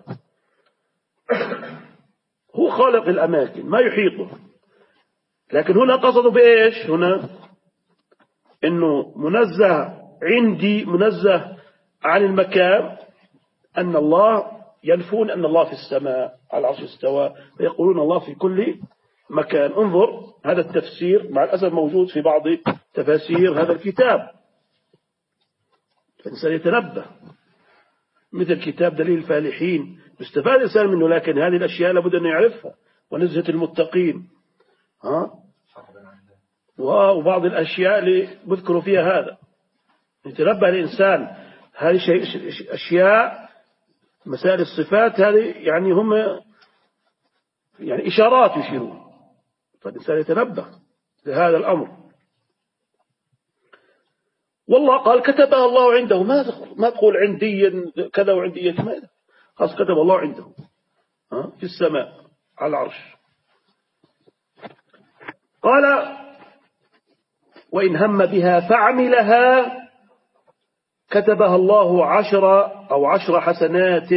هو خالق الأماكن ما يحيطه. لكن هنا قصدوا بإيش؟ هنا إنه منزه عندي، منزه عن المكان، أن الله ينفون أن الله في السماء على العرش استوى، ويقولون الله في كل مكان. انظر هذا التفسير مع الأسف موجود في بعض تفاسير هذا الكتاب، فالإنسان يتنبه. مثل كتاب دليل الفالحين يستفاد الإنسان منه، لكن هذه الأشياء لابد أن يعرفها. ونزهة المتقين وبعض الأشياء اللي بذكروا فيها هذا يتنبه الإنسان. هذه أشياء مسائل الصفات هذه يعني هم يعني إشارات يشيرون، فالإنسان يتنبه لهذا الأمر. والله قال كتبها الله عنده، ما تقول عندي كذا وعندي كذا، خلاص كتب الله عنده في السماء على العرش. قال وإن هم بها فعملها كتبها الله 10 حسنات.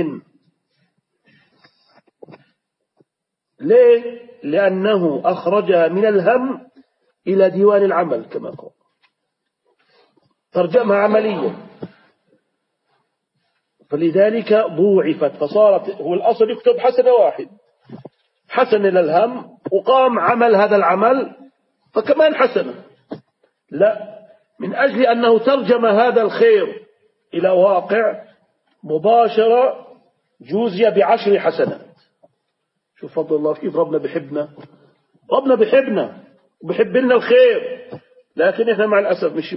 ليه؟ لأنه أخرجها من الهم إلى ديوان العمل كما قال، ترجمها عمليا، فلذلك ضوعفت فصارت. هو الأصل يكتب حسنة واحد، حسن إلى الهم، وقام عمل هذا العمل فكمان حسنة. لا، من أجل أنه ترجم هذا الخير إلى واقع مباشرة جوزي ب10 حسنات. شوف فضل الله كيف ربنا بحبنا، ربنا بحبنا وبحب لنا الخير، لكن إحنا مع الأسف مش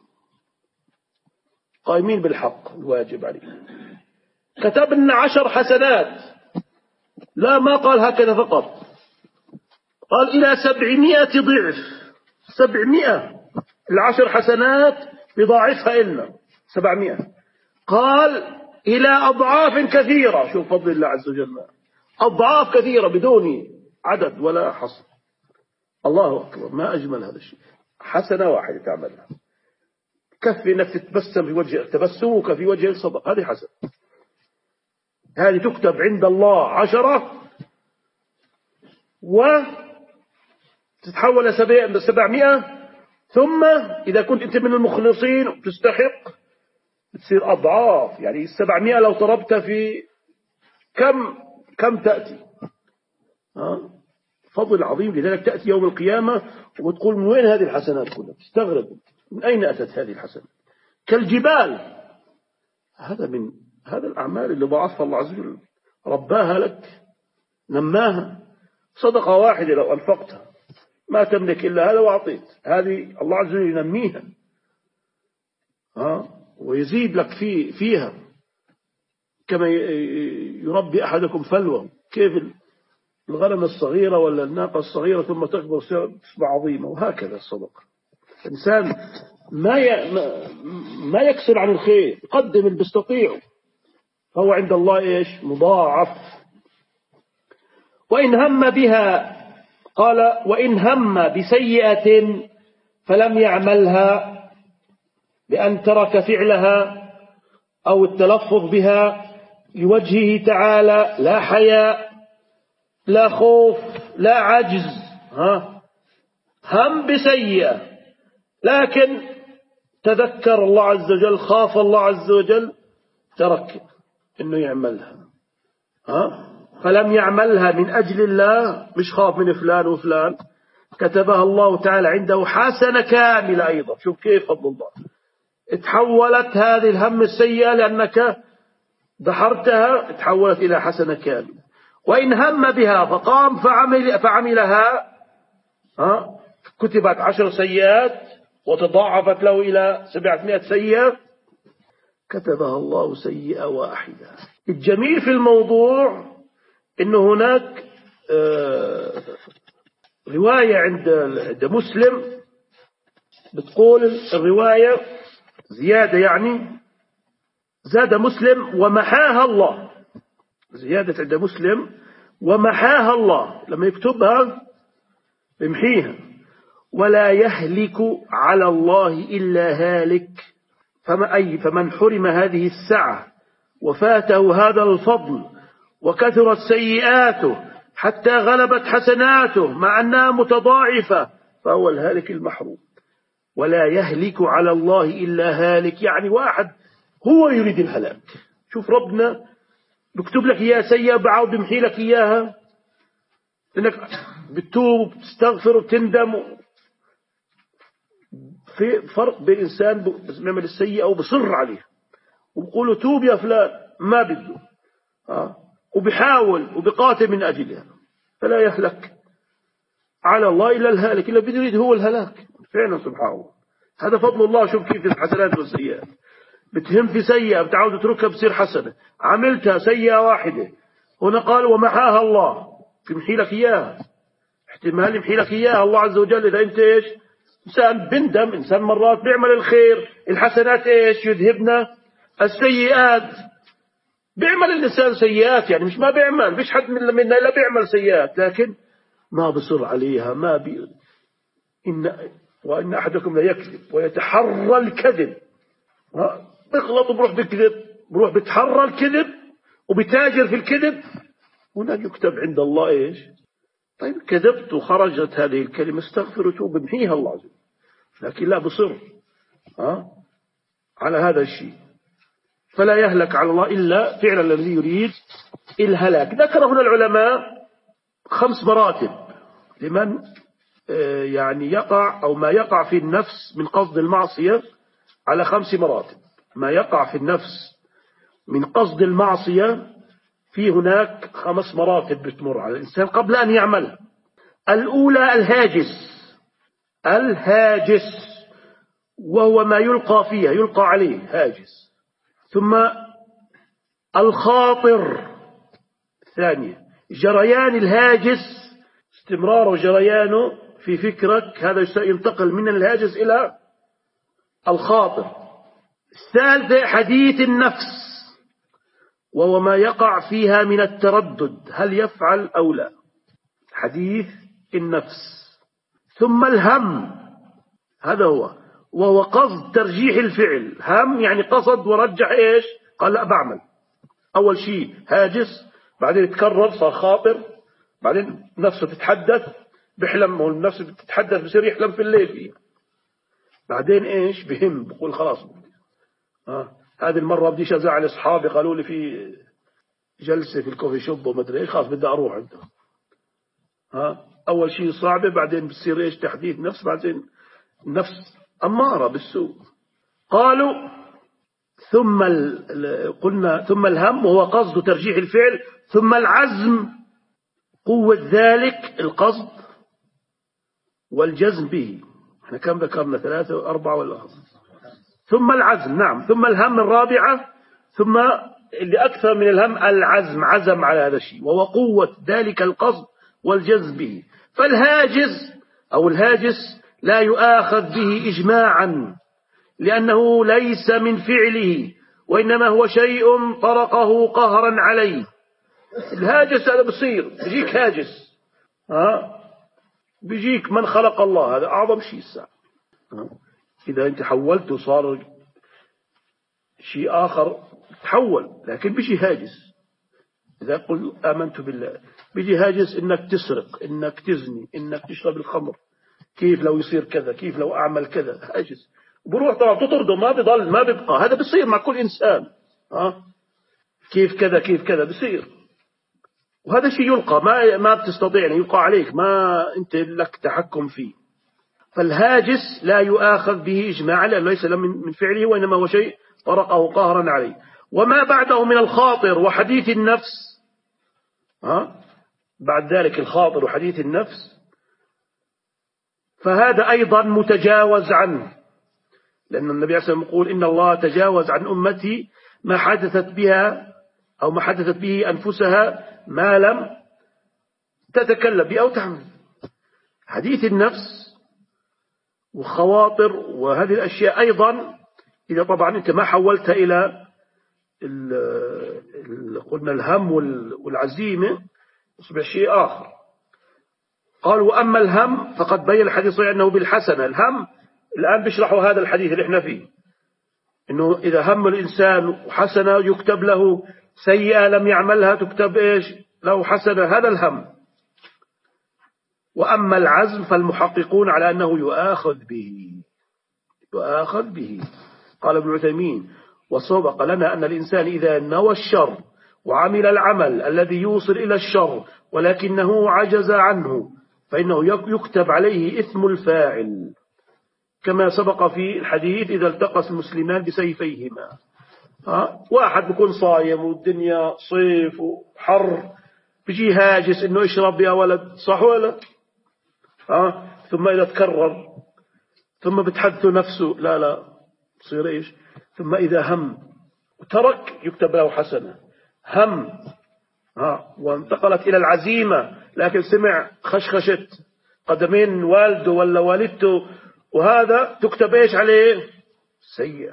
قائمين بالحق الواجب عليه. كتبنا 10 حسنات، لا ما قال هكذا فقط، قال إلى 700 ضعف. 700 ال10 حسنات بضاعفها إلنا 700، قال إلى أضعاف كثيرة. شوف فضل الله عز وجل، أضعاف كثيرة بدون عدد ولا حصر. الله أكبر، ما أجمل هذا الشيء. حسنة واحدة تعملها كفي انك تتبسم في وجه، تبسمك في وجه الصدق، هذه حسنة. هذه تكتب عند الله 10 وتتحول 700، ثم إذا كنت أنت من المخلصين وتستحق تصير أضعاف. يعني 700 لو ضربت في كم تأتي؟ فضل عظيم. لذلك تأتي يوم القيامة وتقول من وين هذه الحسنات كلها؟ تستغرب من أين أتت هذه الحسنات كالجبال. هذا الأعمال اللي ضعفها الله عز وجل، رباها لك، نماها. صدقة واحدة لو أنفقتها ما تملك إلا هذا وأعطيت، هذه الله عز وجل ينميها ويزيد لك فيها، كما يربي أحدكم فلوة. كيف الغنم الصغيرة ولا الناقة الصغيرة ثم تكبر تصبح عظيمة، وهكذا الصدقة. الإنسان ما يكسر عن الخير، يقدم اللي بيستطيعه، فهو عند الله إيش؟ مضاعف. وإن هم بها، قال وإن هم بسيئة فلم يعملها بأن ترك فعلها أو التلفظ بها لوجهه تعالى، لا حياء لا خوف لا عجز، هم بسيئة لكن تذكر الله عز وجل، خاف الله عز وجل، ترك إنه يعملها، فلم يعملها من أجل الله، مش خاف من فلان وفلان، كتبها الله تعالى عنده حسنة كاملة أيضا. شوف كيف فضل الله، تحولت هذه الهم السيئة لأنك دحرتها، تحولت إلى حسنة كاملة. وإن هم بها فقام فعملها، كتبت 10 سيئات وتضاعفت له إلى 700 سيئة، كتبها الله سيئة واحدة. الجميل في الموضوع إنه هناك رواية عند مسلم بتقول الرواية زيادة، يعني زاد مسلم ومحاها الله، زيادة عند مسلم ومحاها الله، لما يكتبها يمحيها. ولا يهلك على الله إلا هالك، فمن حرم هذه السعة وفاته هذا الفضل وكثرت سيئاته حتى غلبت حسناته مع أنها متضاعفة، فهو الهالك المحروم. ولا يهلك على الله إلا هالك، يعني واحد هو يريد الهلاك. شوف ربنا بكتب لك إياها سيئة بعود بمحي لك إياها، إنك بتتوب وبتستغفر وبتندم. في فرق بين إنسان بيعمل السيئة وبصر عليها وبقوله توب يا فلان ما بده وبيحاول وبقاتل من أجلها، فلا يهلك على الله إلا الهالك، إلا بده يريد هو الهلاك فعلا سبحانه. هذا فضل الله. شوف كيف الحسنات والسيئات، بتهم في سيئة بتعود تتركها بصير حسنة، عملتها سيئة واحدة هنا قال ومحاها الله يمحي لك إياها، احتمال يمحي لك إياها الله عز وجل. إذا أنت إيش إنسان بندم، إنسان مرات بيعمل الخير، الحسنات إيش يذهبنا السيئات. بيعمل الإنسان سيئات يعني مش ما بيعمل، فيش حد منا لا بيعمل سيئات، لكن ما بصر عليها. وإن أحدكم لا يكذب ويتحرى الكذب، بيغلط وبروح بكذب، بروح بتحرى الكذب وبتاجر في الكذب، هناك يكتب عند الله إيش؟ طيب كذبت وخرجت هذه الكلمة استغفر وتوب بمحيها الله عز وجل، لكن لا بصر على هذا الشيء. فلا يهلك على الله إلا فعلا الذي يريد الهلاك. ذكر هنا العلماء 5 مراتب لمن يعني يقع أو ما يقع في النفس من قصد المعصية، على 5 مراتب. ما يقع في النفس من قصد المعصية في هناك 5 مراتب بتمر على الإنسان قبل أن يعمل. الأولى الهاجس وهو ما يلقى فيها، يلقى عليه هاجس. ثم الخاطر، ثانية جريان الهاجس، استمرار جريانه في فكرك، هذا ينتقل من الهاجس إلى الخاطر. الثالثة حديث النفس وهو ما يقع فيها من التردد هل يفعل أو لا، حديث النفس. ثم الهم، هذا وهو قصد ترجيح الفعل. هم يعني قصد ورجح إيش، قال لا بعمل. أول شيء هاجس، بعدين يتكرر صار خاطر، بعدين نفسه تتحدث بحلم، والنفس بتتحدث بصير يحلم في الليل فيه، بعدين إيش بهم بقول خلاص هذه المرة بديش أزعل أصحابي قالوا لي في جلسة في الكوفي شوب وما أدري إيش، خلاص بدي أروح عنده. أول شيء صعبة، بعدين بتصير إيش تحديث نفس، بعدين نفس أمارة بالسوء. قالوا ثم الهم وهو قصد ترجيح الفعل، ثم العزم قوة ذلك القصد والجزم به. احنا كم ذكرنا 3 و4 ولا 5؟ ثم العزم، نعم. ثم الهم الرابعة، ثم اللي أكثر من الهم العزم، عزم على هذا الشيء، وهو قوة ذلك القصد والجزم به. الهاجس لا يؤاخذ به إجماعا لأنه ليس من فعله، وإنما هو شيء طرقه قهرا عليه. الهاجس هذا بصير بيجيك هاجس، بيجيك من خلق الله، هذا أعظم شيء الساعة. إذا أنت حولت وصار شيء آخر تحول، لكن بيجي هاجس. إذا قل آمنت بالله بيجي هاجس إنك تسرق، إنك تزني، إنك تشرب الخمر، كيف لو يصير كذا، كيف لو أعمل كذا، هاجس بروح طبعا تطرده، ما بيضل ما بيبقى. هذا بيصير مع كل إنسان، كيف كذا كيف كذا بيصير، وهذا شيء يلقى ما بتستطيع أن يلقى عليك، ما أنت لك تحكم فيه. فالهاجس لا يؤاخذ به إجماعا لأنه ليس من فعله، وإنما هو شيء طرقه قهرا عليه. وما بعده من الخاطر وحديث النفس، بعد ذلك الخاطر وحديث النفس، فهذا أيضا متجاوز عنه، لأن النبي عليه الصلاة والسلام يقول إن الله تجاوز عن أمتي ما حدثت بها أو ما حدثت به أنفسها ما لم تتكلم به أو تعمل. حديث النفس وخواطر وهذه الأشياء أيضا، إذا طبعا أنت ما حولتها إلى قلنا الهم والعزيمة يصبح شيء آخر. قال وأما الهم فقد بين الحديث صحيح أنه بالحسنة. الهم الآن بيشرحوا هذا الحديث اللي احنا فيه، إنه إذا هم الإنسان حسنة يكتب له سيئة لم يعملها تكتب إيش له حسنة، هذا الهم. وأما العزم فالمحققون على أنه يؤاخذ به. يؤاخذ به. قال ابن عثيمين: وسبق لنا أن الإنسان إذا نوى الشر وعمل العمل الذي يوصل إلى الشر ولكنه عجز عنه فإنه يكتب عليه إثم الفاعل، كما سبق في الحديث: إذا التقى المسلمان بسيفيهما. واحد بيكون صايم والدنيا صيف وحر، بيجي هاجس إنه يشرب يا ولد، صح ولا؟ ثم إذا تكرر ثم بتحدث نفسه لا بصير إيش؟ ثم إذا هم وترك يكتب له حسنة. هم وانتقلت إلى العزيمة، لكن سمع خشخشة قدمين والده ولا والدته، وهذا تكتب إيش عليه؟ سيئة.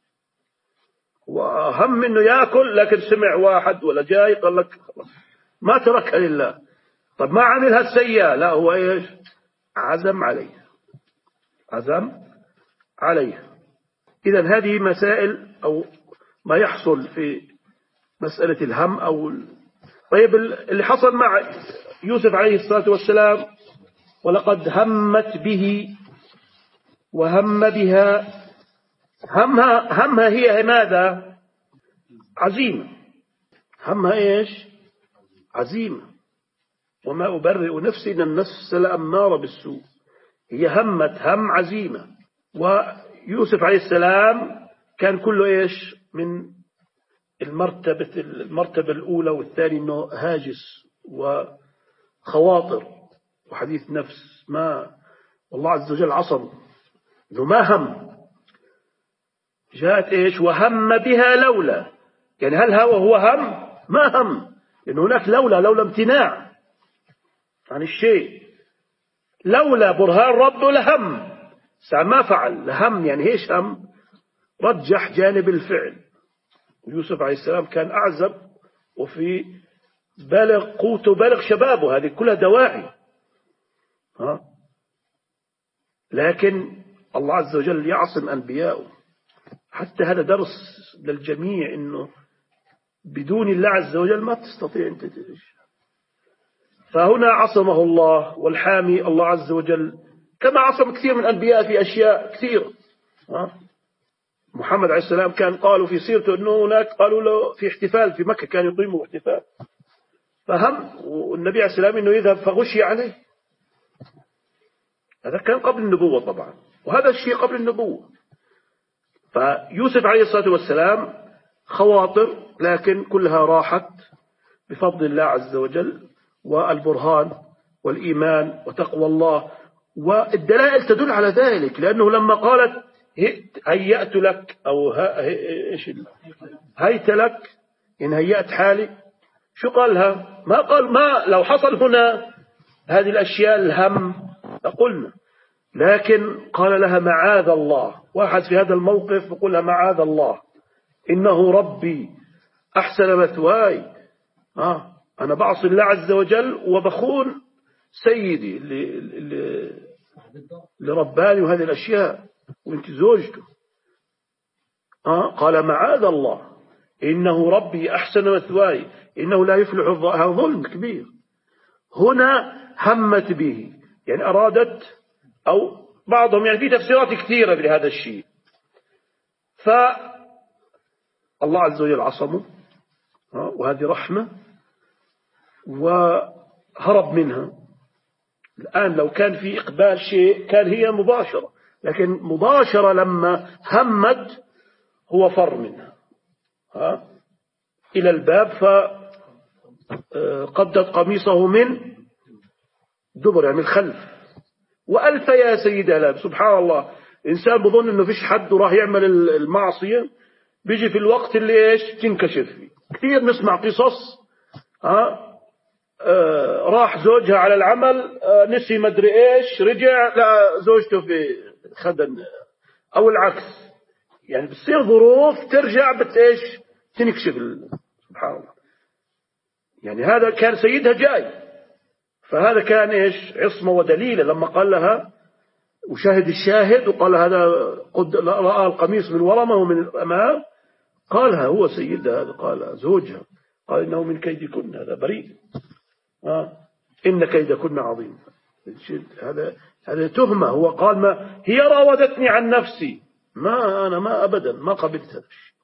وهم إنه يأكل، لكن سمع واحد ولا جاي قال لك ما تركها لله. طب ما عملها السيئة، لا هو إيش؟ عزم عليه. إذن هذه مسائل أو ما يحصل في مسألة الهم طيب اللي حصل مع يوسف عليه الصلاة والسلام: ولقد همت به وهم بها. همها هي ماذا؟ عزيمة. همها إيش؟ عزيمة. وما أبرئ نفسي إن النفس لأمارة بالسوء. هي همت هم عزيمة. ويوسف عليه السلام كان كله إيش؟ من المرتبة الأولى والثانية إنه هاجس وخواطر وحديث نفس. ما والله عز وجل عصم إنه ما هم. جاءت إيش؟ وهم بها لولا. يعني هل هو هم؟ ما هم، لأن هناك لولا امتناع عن الشيء. لولا برهان ربه لهم، ما فعل. لهم يعني إيش؟ هم رجح جانب الفعل. يوسف عليه السلام كان أعزب وفي بالغ قوته بالغ شبابه، هذه كلها دواعي. لكن الله عز وجل يعصم أنبياءه. حتى هذا درس للجميع، إنه بدون الله عز وجل ما تستطيع أن تعيش. فهنا عصمه الله، والحامي الله عز وجل، كما عصم كثير من الأنبياء في أشياء كثيرة. محمد عليه السلام كان قالوا في سيرته أنه هناك قالوا له في احتفال في مكة كان يقيموا احتفال، فهم والنبي عليه السلام أنه يذهب فغشي عليه. هذا كان قبل النبوة طبعا، وهذا الشيء قبل النبوة. فيوسف عليه الصلاة والسلام خواطر، لكن كلها راحت بفضل الله عز وجل والبرهان والإيمان وتقوى الله. والدلائل تدل على ذلك، لأنه لما قالت هيأت لك أو هيت لك إن هيأت حالي، شو قالها؟ ما قال ما لو حصل هنا هذه الأشياء الهم قلنا، لكن قال لها معاذ الله. واحد في هذا الموقف يقول لها معاذ الله، إنه ربي أحسن مثواي. أنا بعصي الله عز وجل وبخون سيدي اللي رباني وهذه الأشياء، وانت زوجته. قال معاذ الله إنه ربي أحسن مثواي إنه لا يفلح هذا ظلم كبير. هنا همت به، يعني أرادت، أو بعضهم يعني في تفسيرات كثيرة لهذا الشيء. فالله عز وجل عصمه، وهذه رحمة، وهرب منها. الآن لو كان في إقبال شيء كان هي مباشرة، لكن مباشرة لما همت هو فر منها إلى الباب، فقدت قميصه من دبر يعني من الخلف وألف يا سيدها لاب. سبحان الله، إنسان بظن إنه فيش حد وراح يعمل المعصية، بيجي في الوقت اللي إيش تنكشف فيه. كثير نسمع قصص راح زوجها على العمل، نسي مدري إيش، رجع لا زوجته في خدن، أو العكس. يعني بتصير ظروف ترجع بتإيش تنكشف. سبحان الله، يعني هذا كان سيدها جاي، فهذا كان إيش عصمة ودليل. لما قال لها وشاهد الشاهد وقال هذا قد رأى القميص من ورمه ومن الأمام، قالها هو سيدها، هذا قال زوجها، قال إنه من كيدكن، هذا بريء. إن كيدكن عظيم. هذا تهمة. هو قال ما هي راودتني عن نفسي، أنا ما أبدا ما قبلت هذا الشيء.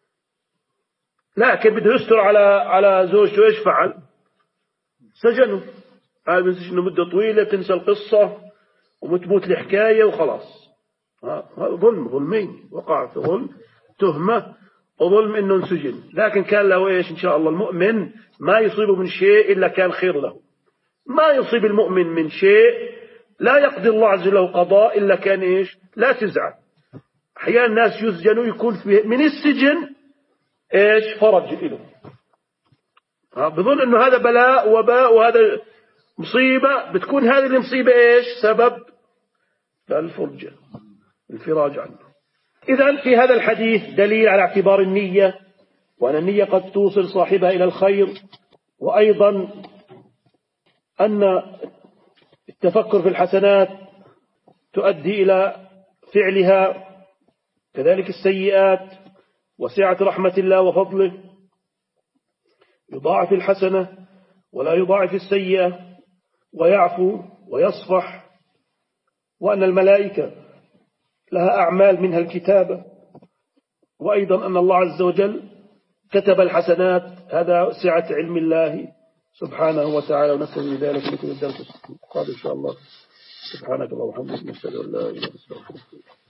لكن بده يستر على زوجته، إيش فعل؟ سجنه. هذا بسجنه مدة طويلة، تنسى القصة ومتموت الحكاية وخلاص. هذا ظلمين، وقع في ظلم، تهمة وظلم إنه انسجن. لكن كان له إيش؟ إن شاء الله المؤمن ما يصيبه من شيء إلا كان خير له. ما يصيب المؤمن من شيء لا يقضي الله عز وجل قضاء إلا كان إيش؟ لا تزعل. أحيانا الناس يسجنوا يكون من السجن إيش؟ فرج له. بظن إنه هذا بلاء وباء وهذا مصيبة، بتكون هذه المصيبة إيش؟ سبب للفرجة، الفراج عنه. إذن في هذا الحديث دليل على اعتبار النية، وأن النية قد توصل صاحبها إلى الخير، وأيضا أن التفكر في الحسنات تؤدي إلى فعلها، كذلك السيئات، وسعة رحمة الله وفضله، يضاعف الحسنة ولا يضاعف السيئة، ويعفو ويصفح، وأن الملائكة لها أعمال منها الكتابة، وأيضا أن الله عز وجل كتب الحسنات. هذا سعة علم الله سبحانه وتعالى. ونكتب بذلك لكل الدرس قال إن شاء الله. سبحانك اللهم وبحمدك، نشهد أن لا إله إلا أنت، نستغفرك.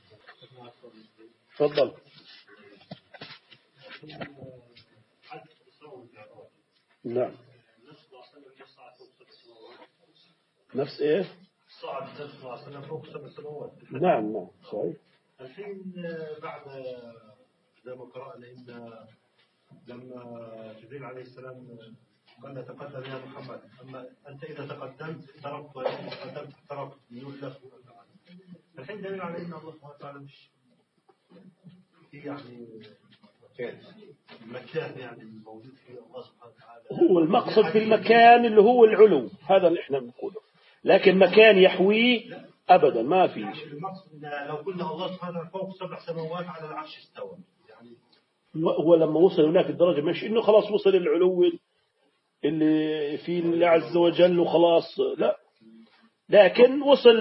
تفضل. نعم. نفس إيه؟ صعد النبي صلى الله عليه وسلم فوق 7 سماوات. نعم صحيح. الحين بعد زي ما قرأنا إن لما جبريل عليه السلام قال تقدم يا محمد، أما أنت إذا تقدمت تركت، وإذا تقدمت تركت يولف. الحين دليل على إن الله سبحانه وتعالى مش يعني مكان يعني موجود فيه الله سبحانه وتعالى. هو المقصد في المكان اللي هو العلو، هذا اللي احنا بنقوله. لكن مكان يحويه أبدا ما في. يعني المقصد لو قلنا الله سبحانه وتعالى فوق 7 سماوات على العرش استوى، يعني هو لما وصل هناك الدرجة مش إنه خلاص وصل العلو اللي في الله عز وجل وخلاص، لا، لكن وصل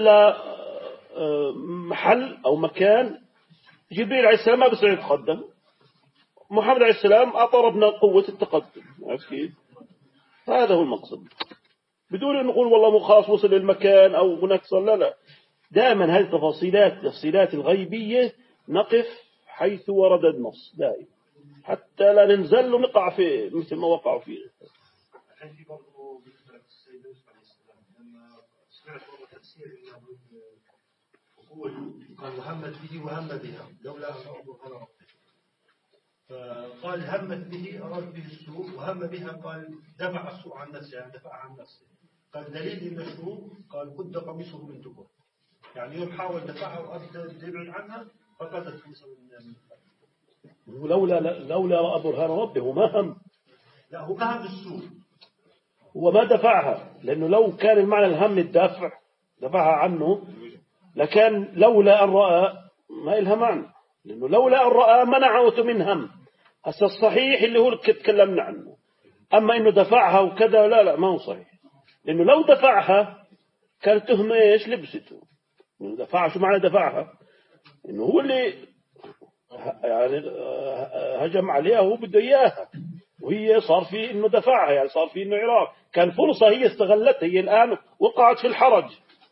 لمحل أو مكان جبريل عليه السلام ما بصير يتقدم، محمد عليه السلام أطربنا قوة التقدم. أكيد هذا هو المقصد، بدون أن نقول والله مو خلاص وصل للمكان أو هناك صار، لا، دائما هذه التفصيلات الغيبية نقف حيث ورد النص دائما، حتى لا ننزل ونقع في مثل ما وقعوا فيه. الحين في برضه بالنسبة للسيد يوسف عليه السلام لما سمعت والله تفسير انه يقول قال همت به وهم بها لولا ان اعبد على ربه، فقال همت به اراد به السوء، وهم بها قال دفع السوء عن نفسه، يعني دفع عن نفسه. قال دليل ان السوء قال قد قميصه من دبر، يعني يوم حاول دفعها وابدا يبعد عنها فقدت قميصه من لولا رأى برهان ربه ما هم. لا هو ما هم السوء، هو ما دفعها، لأنه لو كان المعنى الهم الدفع دفعها عنه لكان لولا أن رأى ما إلها معنى، لأنه لولا أن رأى منعه من هم. هسه الصحيح اللي هو تكلمنا عنه، أما إنه دفعها وكذا لا ما هو صحيح، لأنه لو دفعها كان تهمة إيش لبسته. دفعها شو معنى دفعها؟ إنه هو اللي يعني هجم عليها وهو بده إياها، وهي صار في إنه دفعها، يعني صار في إنه عراق، كان فرصة هي استغلتها، هي الآن وقعت في الحرج.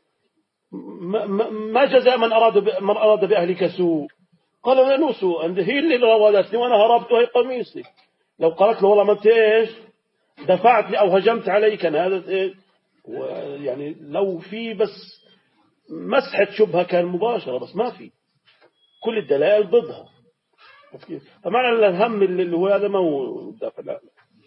ما جزاء من أراد بأهلك سوء؟ قال لا نسوء، هي اللي راودتني وأنا هربت وهي قميصي. لو قالت له والله ما أنت إيش دفعت لي أو هجمت علي كان هذا إيه؟ يعني لو في بس مسحة شبهة كان مباشرة، بس ما في، كل الدلائل ضدها. فمعنى الهم اللي هو هذا ما هو دافع، لا.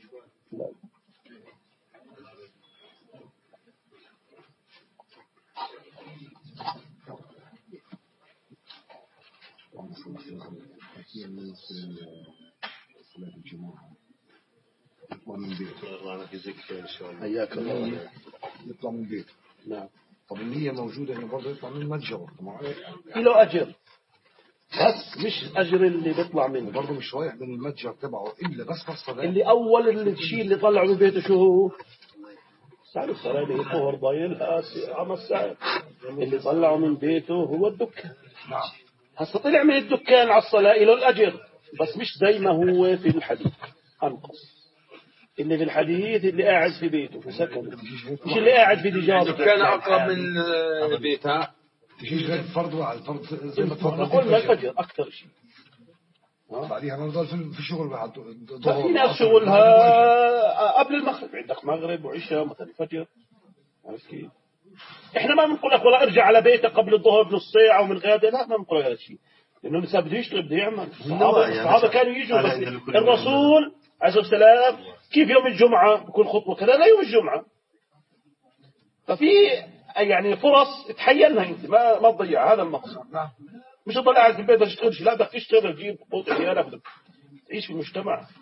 صلاة الجماعة يطلع من بيته، الله في ذكر إن شاء الله. حياك الله. يطلع من بيته. نعم. طب النية موجودة إنه برضه يطلع من المتجر، له أجر، بس مش أجر اللي بيطلع منه، برضه مش رايح من المتجر تبعه إلا بس فرصة اللي أول الشيء اللي طلعه من بيته شو هو؟ ساعة الصلاة اللي الظهر ضايلها 5 ساعات، اللي طلعه من بيته هو الدكة. نعم. هسه طلع من الدكان على الصلاة له الأجر، بس مش زي ما هو في الحديث، أنقص. اللي في الحديث اللي قاعد في بيته في سكنه، مش اللي قاعد في دجاجه. كان أقرب من بيتها تجي غير الفرض وعلى الفرض زي ما تفضل قلنا الفجر أكثر شيء. بعديها نضل في الشغل بعد في ناس شغلها قبل المغرب، عندك مغرب وعشاء مثلا الفجر. عرفت كيف؟ احنا ما بنقول لك والله ارجع على بيتك قبل الظهر بنص ساعة ومن غدا، لا ما بنقول هذا الشيء، لأنه الإنسان بده يشتغل بده يعمل. الصحابة كانوا يجوا، بس الرسول عليه الصلاة والسلام كيف يوم الجمعة بكون خطبة كذا، لا يوم الجمعة. ففي يعني فرص تحيلنا انت ما تضيع، هذا المقصود. مش تضل قاعد في البيت ما تشتغلش، لا بدك تشتغل، تجيب قوت عيالك، تعيش في المجتمع.